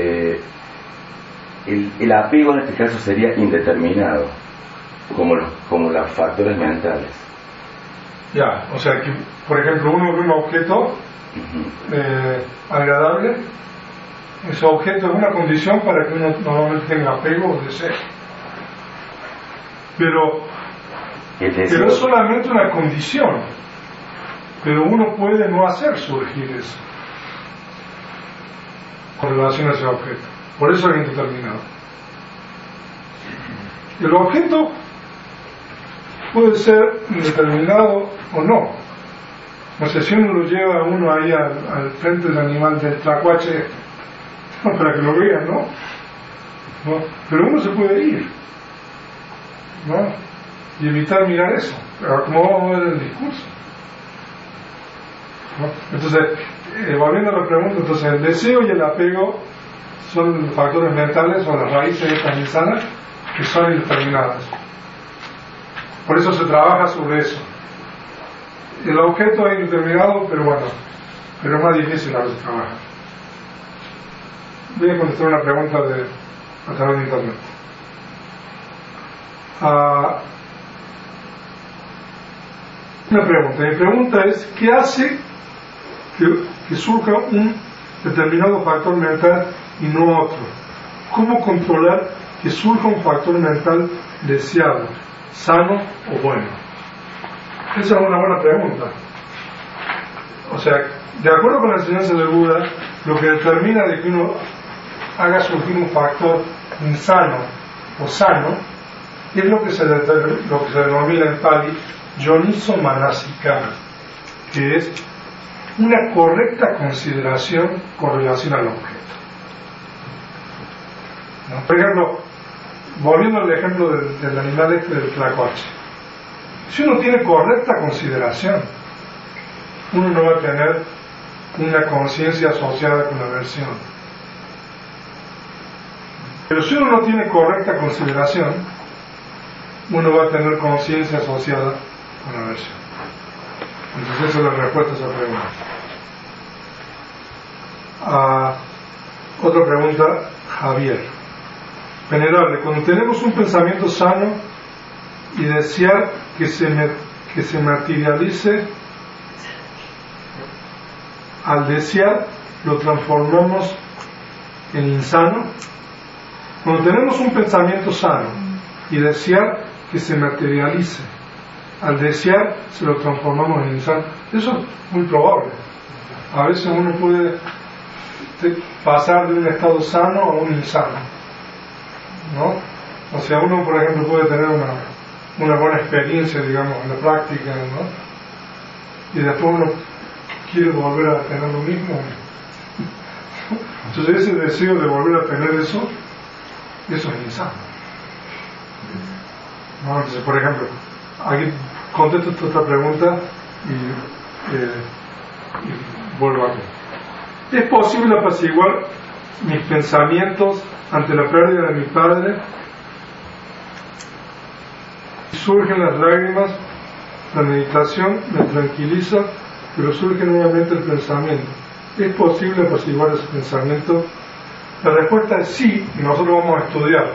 el apego en este caso sería indeterminado, como los factores mentales. Ya, o sea que, por ejemplo, uno ve un objeto agradable, ese objeto es una condición para que uno normalmente tenga apego o deseo. Pero es solamente una condición, pero uno puede no hacer surgir eso con relación a ese objeto. Por eso es indeterminado. El objeto puede ser indeterminado o no. No sé, si uno lo lleva a uno ahí al frente del animal del tlacuache, para que lo vean, ¿no? Pero uno se puede ir, ¿no? Y evitar mirar eso. Pero como vamos a ver en el discurso, ¿no? Entonces, volviendo a la pregunta, entonces el deseo y el apego son los factores mentales o las raíces de estas insanas que son indeterminadas. Por eso se trabaja sobre eso. El objeto es indeterminado, pero bueno, pero es más difícil a veces trabajar. Voy a contestar una pregunta a través de internet. Una pregunta. Mi pregunta es, ¿qué hace que surja un determinado factor mental y no otro? ¿Cómo controlar que surja un factor mental deseado, sano o bueno? Esa es una buena pregunta. O sea, de acuerdo con la enseñanza del Buda, lo que determina de que uno haga surgir un factor insano o sano es lo que se denomina en Pali Yoniso Manasikara, que es una correcta consideración con relación al objeto, ¿no? Por ejemplo, volviendo al ejemplo del animal del tlacuache, si uno tiene correcta consideración, uno no va a tener una conciencia asociada con la aversión. Pero si uno no tiene correcta consideración, uno va a tener conciencia asociada con la aversión. Entonces esa es la respuesta a esa pregunta. Otra pregunta, Javier. Venerable, cuando tenemos un pensamiento sano y desear que se materialice, al desear lo transformamos en insano. Cuando tenemos un pensamiento sano y desear que se materialice, al desear se lo transformamos en insano. Eso es muy probable. A veces uno puede pasar de un estado sano a un insano, ¿no? O sea, uno, por ejemplo, puede tener una buena experiencia, digamos, en la práctica, ¿no? Y después uno quiere volver a tener lo mismo. Entonces ese deseo de volver a tener eso es insano, ¿no? Entonces, por ejemplo, aquí contesto esta pregunta y vuelvo aquí. ¿Es posible apaciguar mis pensamientos ante la pérdida de mi padre? Surgen las lágrimas, la meditación me tranquiliza, pero surge nuevamente el pensamiento. ¿Es posible apaciguar ese pensamiento La respuesta es sí, y nosotros vamos a estudiar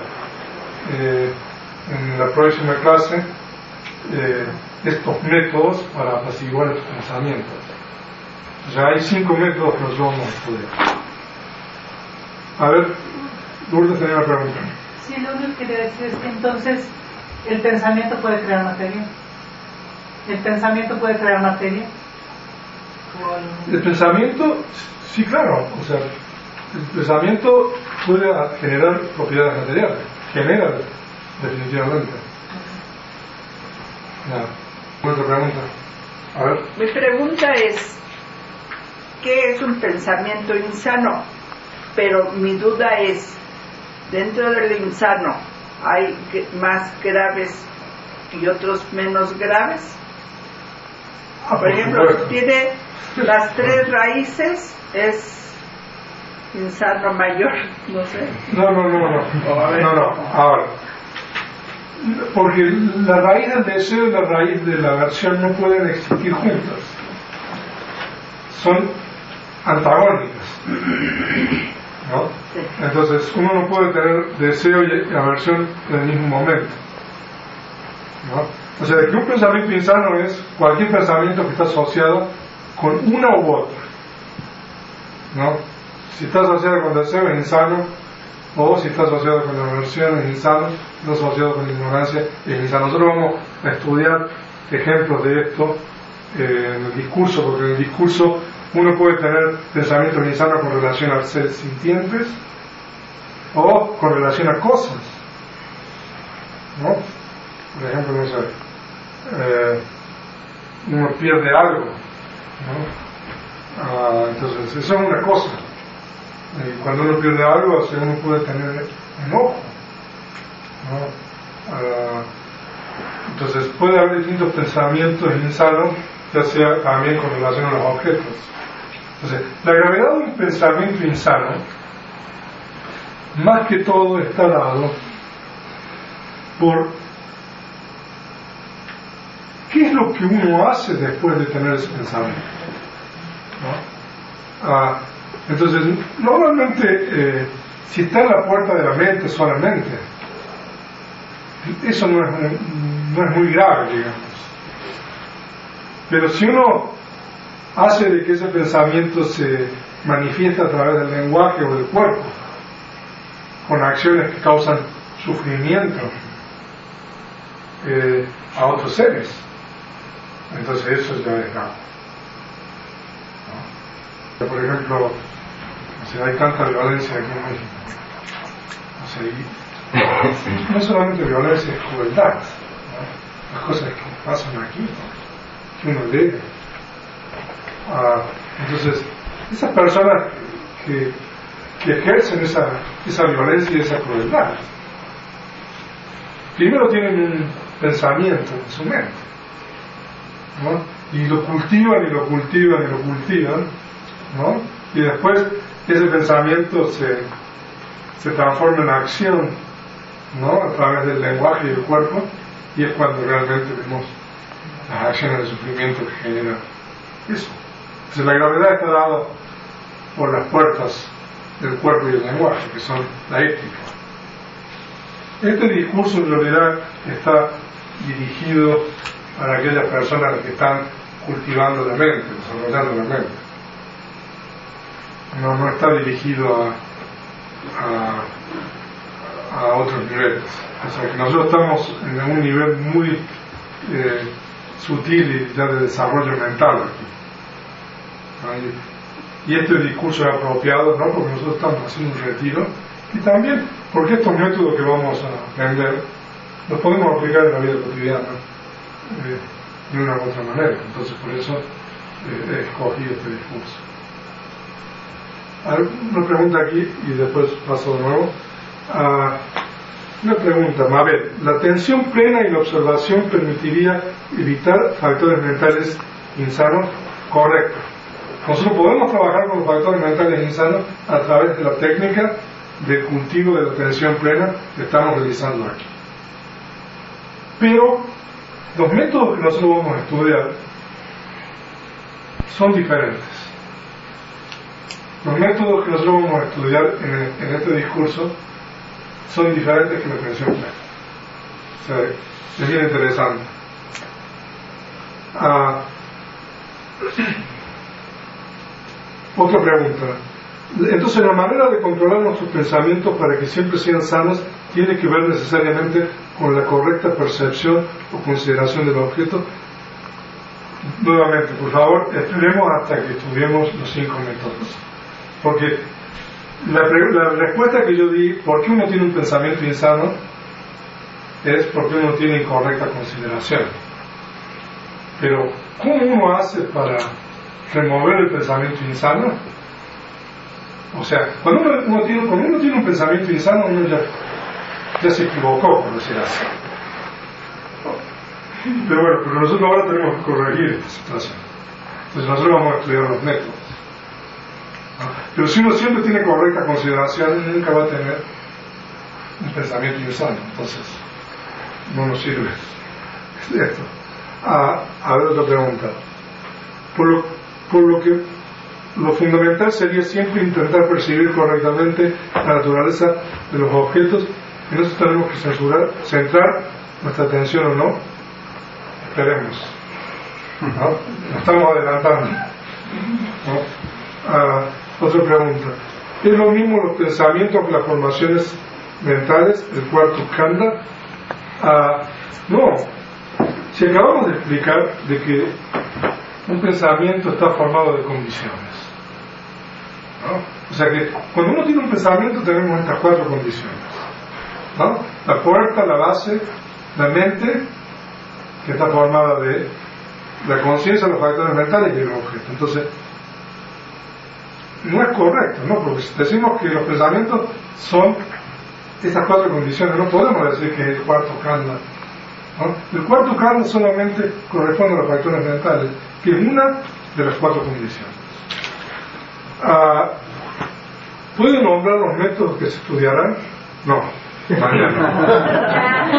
en la próxima clase estos métodos para apaciguar estos pensamientos. O sea, hay 5 métodos que nosotros vamos a estudiar. A ver, Lourdes tenía una pregunta. Sí, lo único que quería decir es que entonces el pensamiento puede crear materia. ¿El pensamiento puede crear materia? El pensamiento, sí, claro. O sea, el pensamiento puede generar propiedades materiales. Genera, definitivamente. Ya. ¿Otra pregunta? A ver. Mi pregunta es, ¿qué es un pensamiento insano? Pero mi duda es, dentro del insano, ¿hay más graves y otros menos graves? Por ejemplo, si tiene las 3 raíces, es insano mayor, no sé. No. Ahora, porque la raíz del deseo y la raíz de la aversión no pueden existir juntas. Son antagónicas, ¿no? Sí. Entonces uno no puede tener deseo y aversión en el mismo momento, ¿no? O sea, que un pensamiento insano es cualquier pensamiento que está asociado con una u otra, ¿no? Si está asociado con deseo es insano, o si está asociado con la aversión es insano, si está asociado con la ignorancia es insano. Nosotros vamos a estudiar ejemplos de esto en el discurso, porque en el discurso uno puede tener pensamientos insanos con relación a seres sintientes o con relación a cosas, ¿no? Por ejemplo, no sé, uno pierde algo, ¿no? Entonces eso es una cosa. Y cuando uno pierde algo, uno puede tener enojo, ¿no? Entonces puede haber distintos pensamientos insanos, ya sea también con relación a los objetos. Entonces, la gravedad de un pensamiento insano, más que todo, está dado por qué es lo que uno hace después de tener ese pensamiento, ¿no? Entonces, normalmente, si está en la puerta de la mente solamente, eso no es muy grave, digamos. Pero si uno hace de que ese pensamiento se manifiesta a través del lenguaje o del cuerpo, con acciones que causan sufrimiento a otros seres, entonces eso ya es grave, ¿no? Por ejemplo, o sea, hay tanta violencia aquí en México, o sea, y no solamente violencia, es crueldad, ¿no? Las cosas que pasan aquí, ¿no? Que uno lee. Entonces, esas personas que ejercen esa violencia y esa crueldad, primero tienen un pensamiento en su mente, ¿no? Y lo cultivan y lo cultivan y lo cultivan, ¿no? Y después ese pensamiento se transforma en acción, ¿no? A través del lenguaje y del cuerpo, y es cuando realmente vemos las acciones de sufrimiento que generan eso. Entonces la gravedad está dada por las puertas del cuerpo y del lenguaje, que son la ética. Este discurso en realidad está dirigido para aquellas personas que están cultivando la mente, desarrollando la mente. No está dirigido a otros niveles. O sea que nosotros estamos en un nivel muy sutil y ya de desarrollo mental aquí. Y este discurso es apropiado, no porque nosotros estamos haciendo un retiro, y también porque estos métodos que vamos a aprender los podemos aplicar en la vida cotidiana de una u otra manera. Entonces por eso he escogido este discurso. Una pregunta aquí y después paso de nuevo. Una pregunta, Mabel. ¿La atención plena y la observación permitiría evitar factores mentales insanos? Correcto. Nosotros podemos trabajar con los factores mentales insanos a través de la técnica del cultivo de la atención plena que estamos realizando aquí. Pero los métodos que nosotros vamos a estudiar son diferentes. los métodos que nosotros vamos a estudiar en este discurso son diferentes que la atención plena. O sea, es bien interesante. Otra pregunta. Entonces, la manera de controlar nuestros pensamientos para que siempre sean sanos tiene que ver necesariamente con la correcta percepción o consideración del objeto. Nuevamente, por favor, esperemos hasta que estudiemos los 5 métodos. Porque la respuesta que yo di, ¿por qué uno tiene un pensamiento insano? Es porque uno tiene incorrecta consideración. Pero, ¿cómo uno hace para remover el pensamiento insano? O sea, cuando uno tiene un pensamiento insano, uno ya se equivocó, por decir así. Pero bueno, pero nosotros ahora tenemos que corregir esta situación. Entonces nosotros vamos a estudiar los métodos. Pero si uno siempre tiene correcta consideración, nunca va a tener un pensamiento insano. Entonces, no nos sirve esto. A ver, otra pregunta. Por lo que lo fundamental sería siempre intentar percibir correctamente la naturaleza de los objetos. En eso tenemos que centrar nuestra atención o no. Esperemos. ¿No? Nos estamos adelantando. ¿No? Otra pregunta. ¿Es lo mismo los pensamientos que las formaciones mentales, el cuarto skandha? No. Si acabamos de explicar de que un pensamiento está formado de condiciones, ¿no? O sea que cuando uno tiene un pensamiento tenemos estas 4 condiciones, ¿no? La puerta, la base, la mente, que está formada de la conciencia, los factores mentales y el objeto. Entonces, no es correcto, ¿no? Porque si decimos que los pensamientos son esas 4 condiciones, no podemos decir que el cuarto skandha, ¿no? El cuarto skandha solamente corresponde a los factores mentales, que es una de las 4 condiciones. ¿Pueden nombrar los métodos que se estudiarán? No, mañana.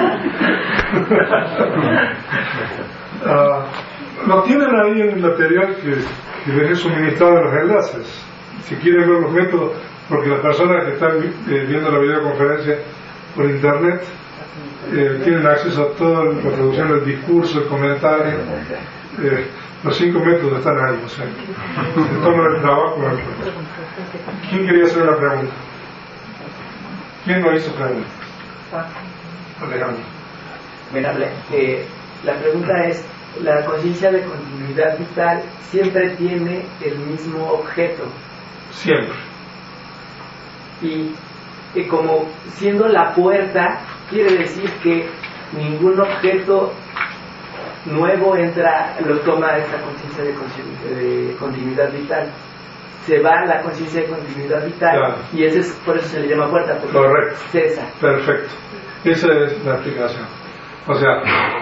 Lo tienen ahí en el material que les he suministrado en los enlaces. Si quieren ver los métodos, porque las personas que están viendo la videoconferencia por internet tienen acceso a toda la producción del discurso, el comentario. Los 5 métodos están ahí, o sea, se toman el trabajo. ¿Quién quería hacer una pregunta? ¿Quién no hizo pregunta? Alejandro. Venerable, la pregunta es, la conciencia de continuidad vital siempre tiene el mismo objeto. Siempre. Y como siendo la puerta, quiere decir que ningún objeto nuevo lo toma esta conciencia de continuidad vital. Se va la conciencia de continuidad vital, claro. Y por eso se le llama puerta, porque correcto. Cesa. Perfecto. Esa es la explicación. O sea,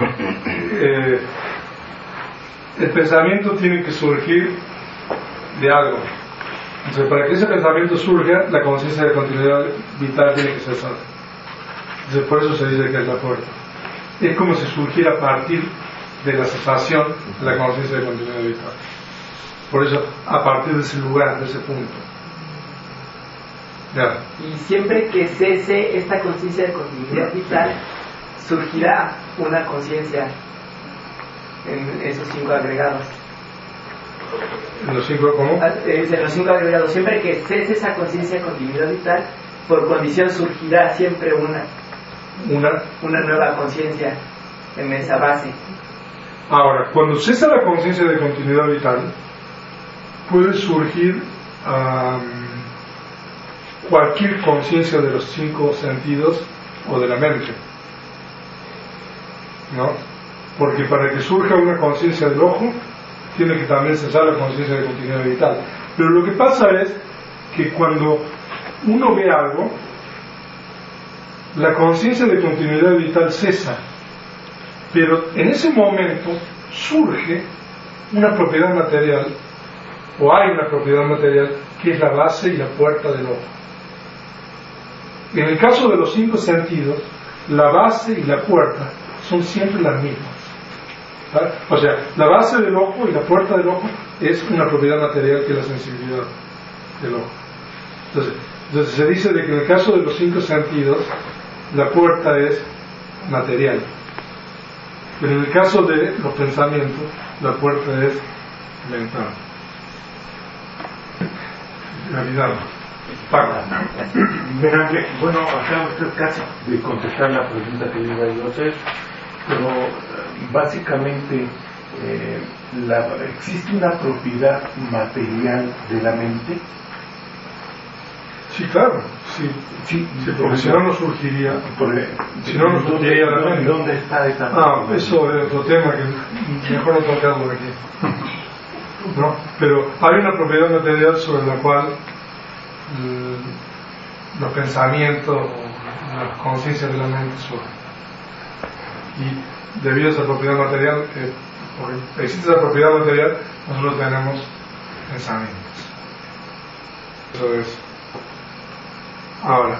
el pensamiento tiene que surgir de algo. Entonces, para que ese pensamiento surja, la conciencia de continuidad vital tiene que cesar. Entonces, por eso se dice que es la puerta. Es como si surgiera a partir de la cesación de la conciencia de continuidad vital. Por eso, a partir de ese lugar, de ese punto. Ya. Y siempre que cese esta conciencia de continuidad vital, surgirá una conciencia en esos 5 agregados. ¿En los 5 cómo? En los 5 agregados. Siempre que cese esa conciencia de continuidad vital, por condición surgirá siempre una nueva conciencia en esa base. Ahora, cuando cesa la conciencia de continuidad vital, puede surgir cualquier conciencia de los 5 sentidos o de la mente, ¿no? Porque para que surja una conciencia del ojo, tiene que también cesar la conciencia de continuidad vital. Pero lo que pasa es que cuando uno ve algo, la conciencia de continuidad vital cesa, pero en ese momento surge una propiedad material, o hay una propiedad material que es la base y la puerta del ojo. En el caso de los 5 sentidos, la base y la puerta son siempre las mismas. ¿Vale? O sea, la base del ojo y la puerta del ojo es una propiedad material que es la sensibilidad. del ojo. Entonces se dice de que en el caso de los 5 sentidos, la puerta es material. Pero en el caso de los pensamientos, la puerta es mental. Realidad. Verán que, bueno, acaba usted casi de contestar la pregunta que le iba yo a hacer, pero básicamente ¿existe una propiedad material de la mente? Sí, claro, sí, porque si no, no surgiría. Si no, no surgiría la mente. ¿Dónde está esta propiedad? Eso es otro tema que mejor no tocarlo aquí. ¿No? Pero hay una propiedad material sobre la cual los pensamientos o las conciencias de la mente surgen. Y debido a esa propiedad material, porque existe esa propiedad material, nosotros tenemos pensamientos. Eso es. Ahora,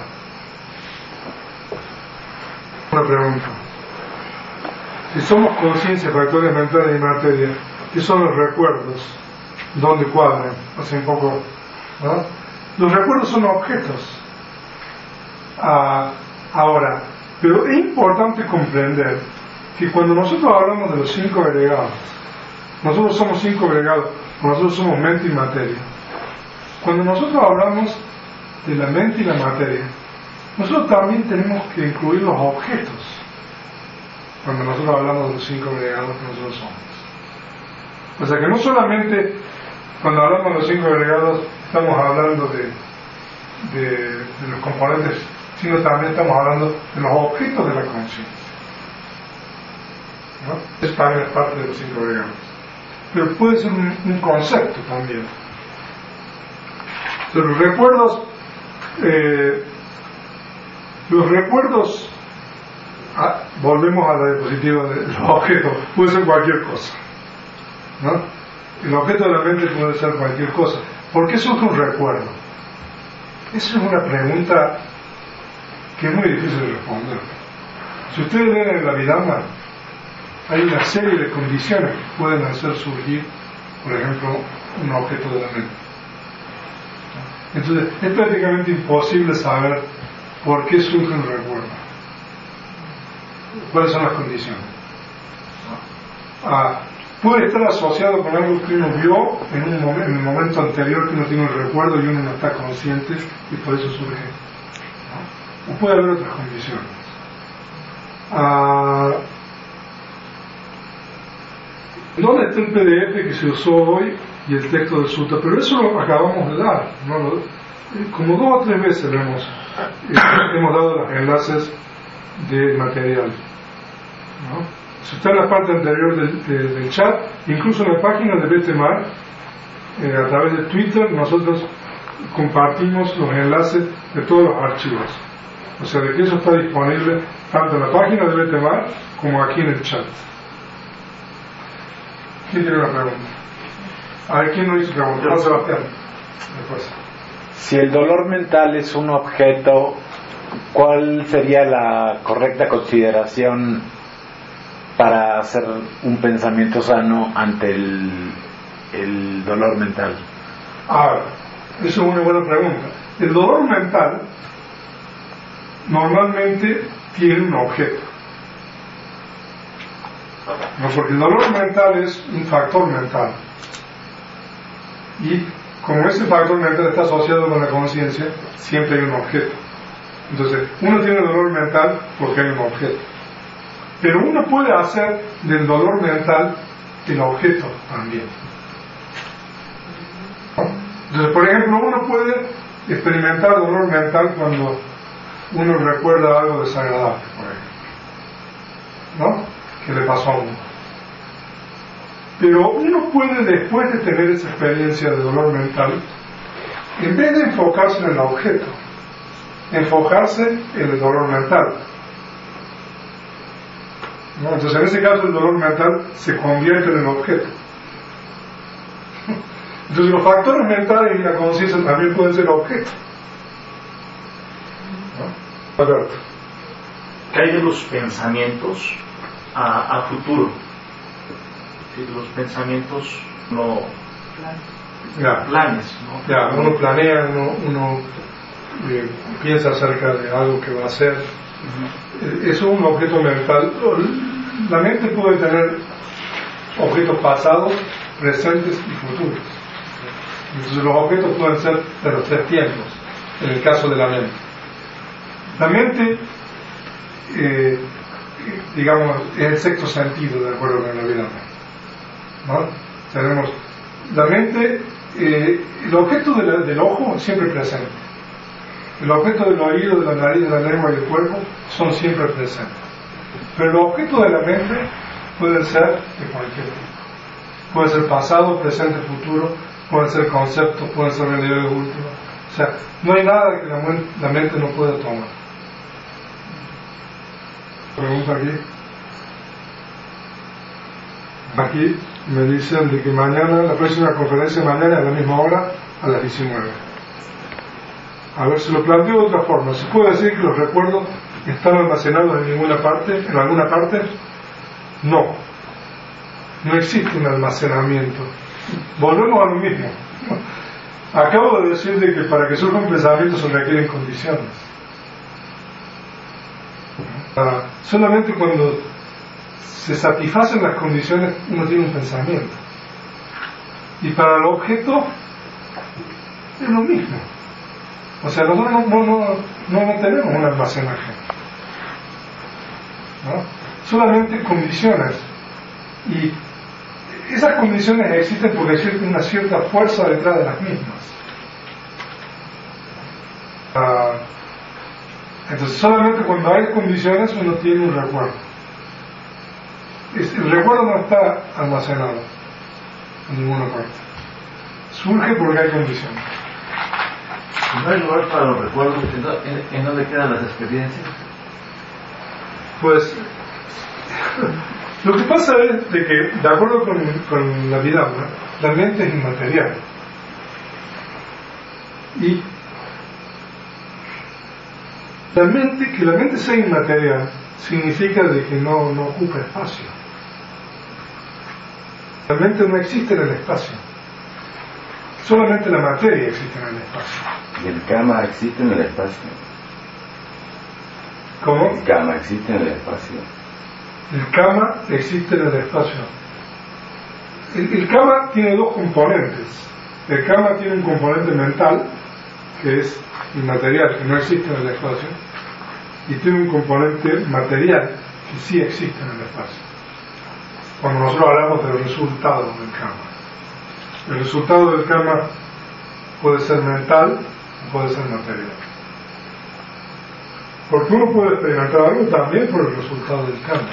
una pregunta. Si somos conciencia, factores mentales y materia, ¿qué son los recuerdos? ¿Dónde cuadran? Hace un poco, ¿no? Los recuerdos son objetos. Ahora, pero es importante comprender que cuando nosotros hablamos de los 5 agregados, nosotros somos 5 agregados, nosotros somos mente y materia. Cuando nosotros hablamos de la mente y la materia, nosotros también tenemos que incluir los objetos cuando nosotros hablamos de los 5 agregados que nosotros somos. O sea que no solamente cuando hablamos de los 5 agregados estamos hablando de los componentes, sino también estamos hablando de los objetos de la conciencia, ¿no? Eso también es parte de los 5 agregados, pero puede ser un concepto también. Entonces, los recuerdos, volvemos a la diapositiva de los objetos, puede ser cualquier cosa, ¿no? El objeto de la mente puede ser cualquier cosa. ¿Por qué surge un recuerdo? Esa es una pregunta que es muy difícil de responder. Si ustedes leen en la Abhidhamma, hay una serie de condiciones que pueden hacer surgir, por ejemplo, un objeto de la mente. Entonces, es prácticamente imposible saber por qué surge un recuerdo. ¿Cuáles son las condiciones? Puede estar asociado con algo que uno vio en el momento anterior que uno tiene un recuerdo y uno no está consciente y por eso surge, ¿no? O puede haber otras condiciones. ¿Dónde está el PDF que se usó hoy y el texto del sutta? Pero eso lo acabamos de dar, ¿no? Como 2 o 3 veces hemos dado los enlaces de material, ¿no? Si está en la parte anterior del chat, incluso en la página de Betemar, a través de Twitter, nosotros compartimos los enlaces de todos los archivos. O sea, de que eso está disponible tanto en la página de Betemar como aquí en el chat. ¿Quién tiene una pregunta? A ver, ¿quién no hizo pregunta? Juan Sebastián. Después. Si el dolor mental es un objeto, ¿cuál sería la correcta consideración para hacer un pensamiento sano ante el dolor mental? Esa es una buena pregunta. El dolor mental normalmente tiene un objeto, ¿no? Porque el dolor mental es un factor mental y como ese factor mental está asociado con la conciencia, siempre hay un objeto. Entonces, uno tiene dolor mental porque hay un objeto. Pero uno puede hacer del dolor mental el objeto también. Entonces, por ejemplo, uno puede experimentar dolor mental cuando uno recuerda algo desagradable, por ejemplo, ¿no? Que le pasó a uno. Pero uno puede, después de tener esa experiencia de dolor mental, en vez de enfocarse en el objeto, enfocarse en el dolor mental, ¿no? Entonces, en ese caso, el dolor mental se convierte en el objeto. Entonces, los factores mentales y la conciencia también pueden ser objetos, ¿no? Alberto. ¿Qué hay de los pensamientos a futuro? Si los pensamientos no planes, ¿no? Ya, uno planea, uno piensa acerca de algo que va a hacer. Eso es un objeto mental. La mente puede tener objetos pasados, presentes y futuros. Entonces los objetos pueden ser de los tres tiempos, en el caso de la mente. La mente, digamos, es el sexto sentido de acuerdo con la vida, ¿no? Tenemos la mente, el objeto del ojo siempre presente, el objeto del oído, de la nariz, de la lengua y del cuerpo son siempre presentes, pero el objeto de la mente puede ser de cualquier tipo, puede ser pasado, presente, futuro, pueden ser conceptos, pueden ser realidades últimas, o sea, no hay nada que la mente no pueda tomar. Pregunta aquí me dicen de que mañana, la próxima conferencia mañana a la misma hora, a las 19. A ver, se lo planteo de otra forma. ¿Se puede decir que los recuerdos están almacenados en alguna parte? No. No existe un almacenamiento. Volvemos a lo mismo. Acabo de decir de que para que surja un pensamiento se requieren condiciones. Solamente cuando se satisfacen las condiciones uno tiene un pensamiento, y para el objeto es lo mismo. O sea, nosotros no tenemos un almacenaje, ¿no? Solamente condiciones, y esas condiciones existen porque existe una cierta fuerza detrás de las mismas. Entonces solamente cuando hay condiciones uno tiene un recuerdo. El recuerdo no está almacenado en ninguna parte, surge porque hay condiciones. ¿No hay lugar para los recuerdos? ¿En dónde quedan las experiencias? Pues lo que pasa es de que, de acuerdo con la vida, la mente es inmaterial, y que la mente sea inmaterial significa de que no ocupa espacio. La mente no existe en el espacio, solamente la materia existe en el espacio. ¿Y el karma existe en el espacio? ¿Cómo? El karma existe en el espacio. El karma existe en el espacio. El karma tiene dos componentes. El karma tiene un componente mental, que es inmaterial, que no existe en el espacio, y tiene un componente material, que sí existe en el espacio. Cuando nosotros hablamos de los resultados del karma, el resultado del karma puede ser mental o puede ser material, porque uno puede experimentar algo también por el resultado del karma.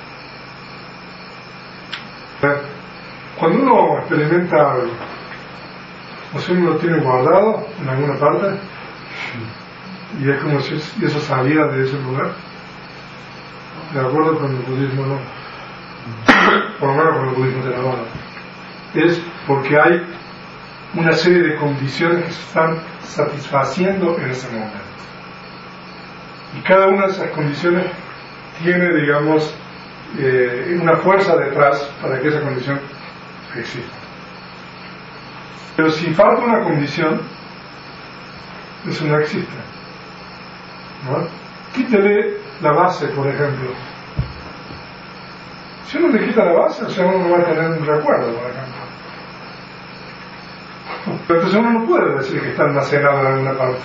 Cuando uno experimenta algo, o si uno lo tiene guardado en alguna parte y es como si eso saliera de ese lugar, de acuerdo con el budismo, no, por lo menos con el budismo de la Bala, es porque hay una serie de condiciones que se están satisfaciendo en ese momento, y cada una de esas condiciones tiene, digamos, una fuerza detrás para que esa condición exista. Pero si falta una condición, eso no existe, ¿no? Quítele la base, por ejemplo. Si uno le quita la base, o sea, uno no va a tener un recuerdo, por ejemplo. Entonces uno no puede decir que está almacenado en alguna parte.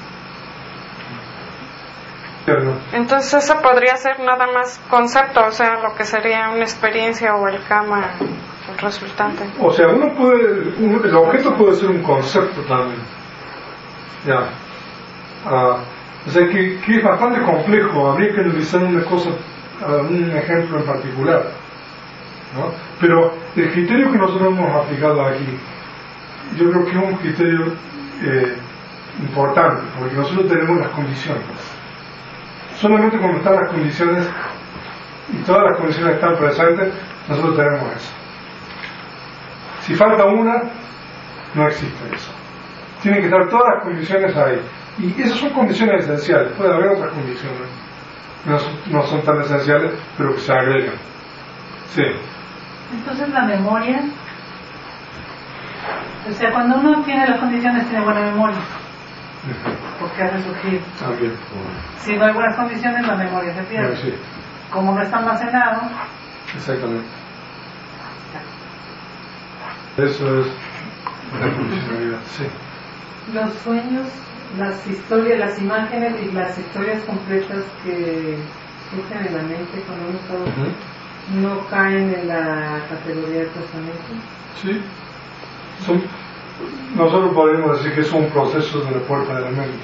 Entonces eso podría ser nada más concepto, o sea, lo que sería una experiencia o el karma, el resultante. O sea, el objeto puede ser un concepto también. Ya. O sea, que es bastante complejo. Habría que analizar una cosa, un ejemplo en particular, ¿no? Pero el criterio que nosotros hemos aplicado aquí, yo creo que es un criterio importante, porque nosotros tenemos las condiciones. Solamente cuando están las condiciones y todas las condiciones están presentes, nosotros tenemos eso. Si falta una, no existe eso. Tienen que estar todas las condiciones ahí. Y esas son condiciones esenciales. Puede haber otras condiciones que no son tan esenciales, pero que se agregan. Sí. Entonces la memoria O sea, cuando uno tiene las condiciones, tiene buena memoria. Porque hace surgir. También. Si no hay buenas condiciones, la memoria se pierde. Sí. Como no está almacenado. Exactamente. Eso es la condicionalidad, sí. Los sueños, las historias, las imágenes y las historias completas que surgen en la mente cuando uno está no caen en la categoría de pensamiento. Sí. Nosotros podríamos decir que es un proceso de la puerta de la mente.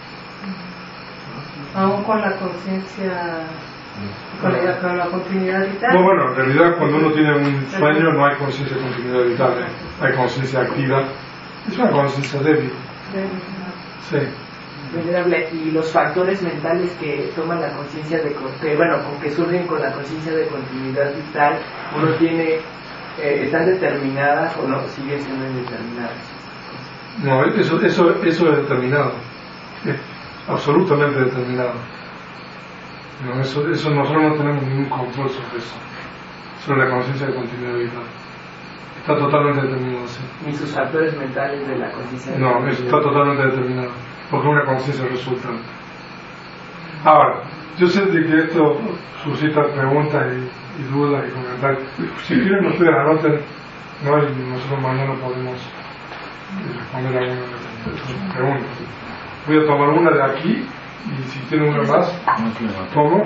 Aún con la conciencia, con la continuidad vital. No, bueno, en realidad cuando uno tiene un sueño no hay conciencia de continuidad vital, hay conciencia activa. Es una conciencia débil. Sí. Venerable, y los factores mentales que toman la conciencia que surgen con la conciencia de continuidad vital, uno tiene, ¿están determinadas o no siguen siendo indeterminadas? No, eso es determinado, es absolutamente determinado. No, eso nosotros no tenemos ningún control sobre eso, sobre la conciencia de continuidad vital. Está totalmente determinado, sí. Ni sus factores mentales de la conciencia. No, eso está totalmente determinado, porque es una conciencia resultante. Ahora, yo sé de que esto suscita preguntas y dudas y comentarios. Si quieren ustedes anoten, ¿no? Y nosotros mañana podemos responder a alguna de sus preguntas. Voy a tomar una de aquí y si tienen una más, tomo.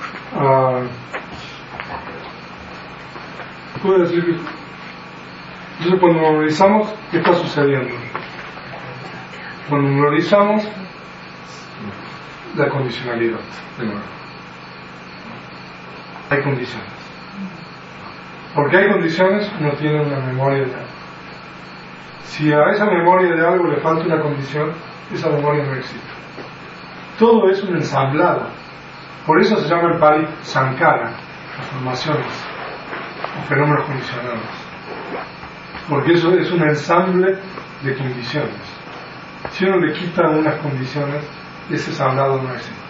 Puedo decir que entonces cuando memorizamos, ¿qué está sucediendo? Cuando memorizamos la condicionalidad, de nuevo. Hay condiciones. Porque hay condiciones, uno tiene una memoria de algo. Si a esa memoria de algo le falta una condición, esa memoria no existe. Todo es un ensamblado. Por eso se llama el Pali Sankara, las formaciones o fenómenos condicionados. Porque eso es un ensamble de condiciones. Si uno le quita unas condiciones, ese ensamblado no existe.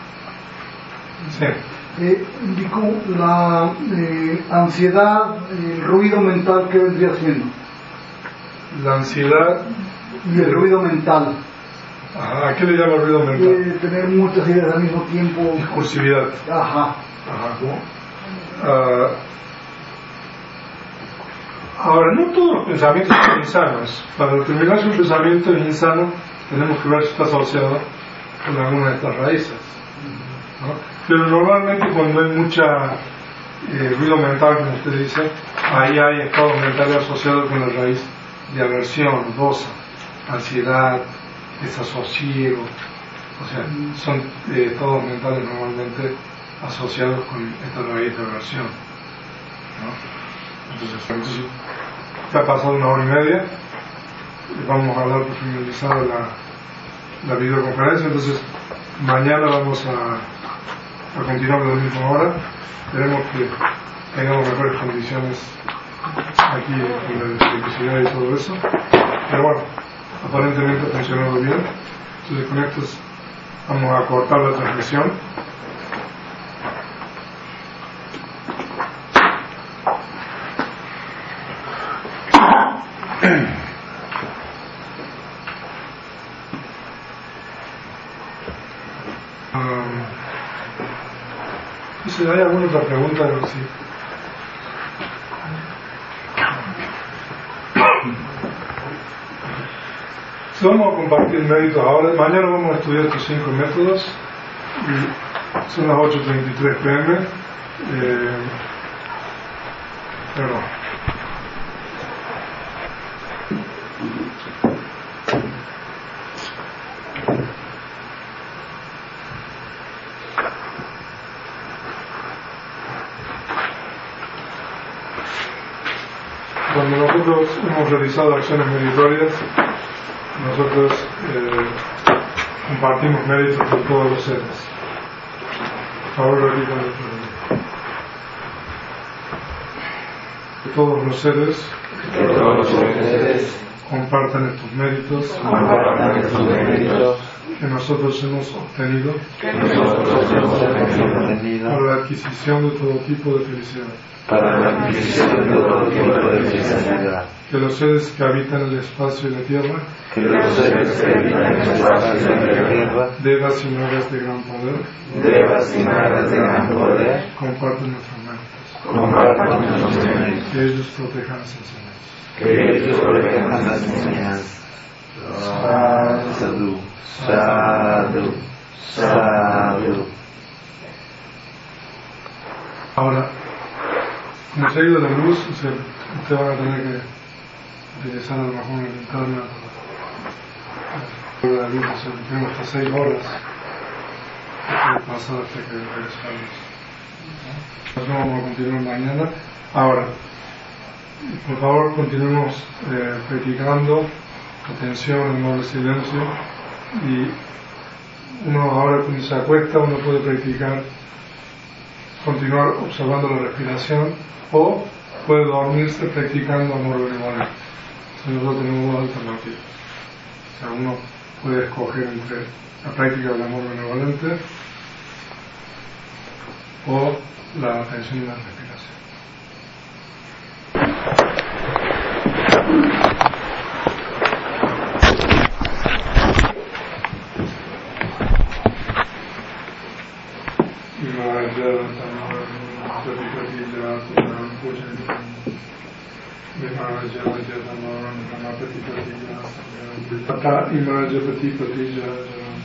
Sí. Indicó la ansiedad, el ruido mental, ¿qué vendría siendo? La ansiedad y el ruido mental. Ajá, ¿a qué le llama ruido mental? Tener muchas ideas al mismo tiempo. Discursividad. Ajá. Ahora, no todos los pensamientos son insanos. Para determinar si un pensamiento es insano, tenemos que ver si está asociado con alguna de estas raíces, ¿no? Pero normalmente cuando hay mucha ruido mental, como usted dice, ahí hay estados mentales asociados con la raíz de aversión, dosa, ansiedad, desasosiego. O sea, son estados mentales normalmente asociados con esta raíz de aversión, ¿no? Entonces ya ha pasado 1 hora y media, vamos a dar por finalizada la videoconferencia. Entonces mañana vamos a continuar a la misma hora. Esperemos que tengamos mejores condiciones aquí en la electricidad y todo eso, pero bueno, aparentemente ha funcionado bien. Entonces con esto vamos a cortar la transmisión. Si hay alguna otra pregunta, sí. Vamos a compartir méritos ahora. Mañana vamos a estudiar estos 5 métodos. Y son las 8:33 p.m. Perdón. Cuando nosotros hemos realizado acciones meritorias, nosotros compartimos méritos con todos los seres. Por favor, repítanlo. Todos los seres compartan estos méritos que nosotros hemos obtenido para la adquisición de todo tipo de felicidad. Que los seres que habitan el espacio y la tierra, devas y nagas de gran poder, comparten nuestras méritos. Que ellos protejan las enseñanzas. Sadhu, sadhu, sadhu. Ahora, como se ha ido la luz, usted va a tener que utilizar a lo mejor una linterna para la luz. Tenemos hasta 6 horas que pasar hasta que regresamos. Nosotros vamos a continuar mañana. Ahora, por favor, continuemos practicando atención, amor, silencio, y uno ahora cuando se acuesta uno puede practicar, continuar observando la respiración, o puede dormirse practicando amor benevolente. Nosotros tenemos dos alternativas. O sea, uno puede escoger entre la práctica del amor benevolente o la atención y la respiración. Imaja Pati Patija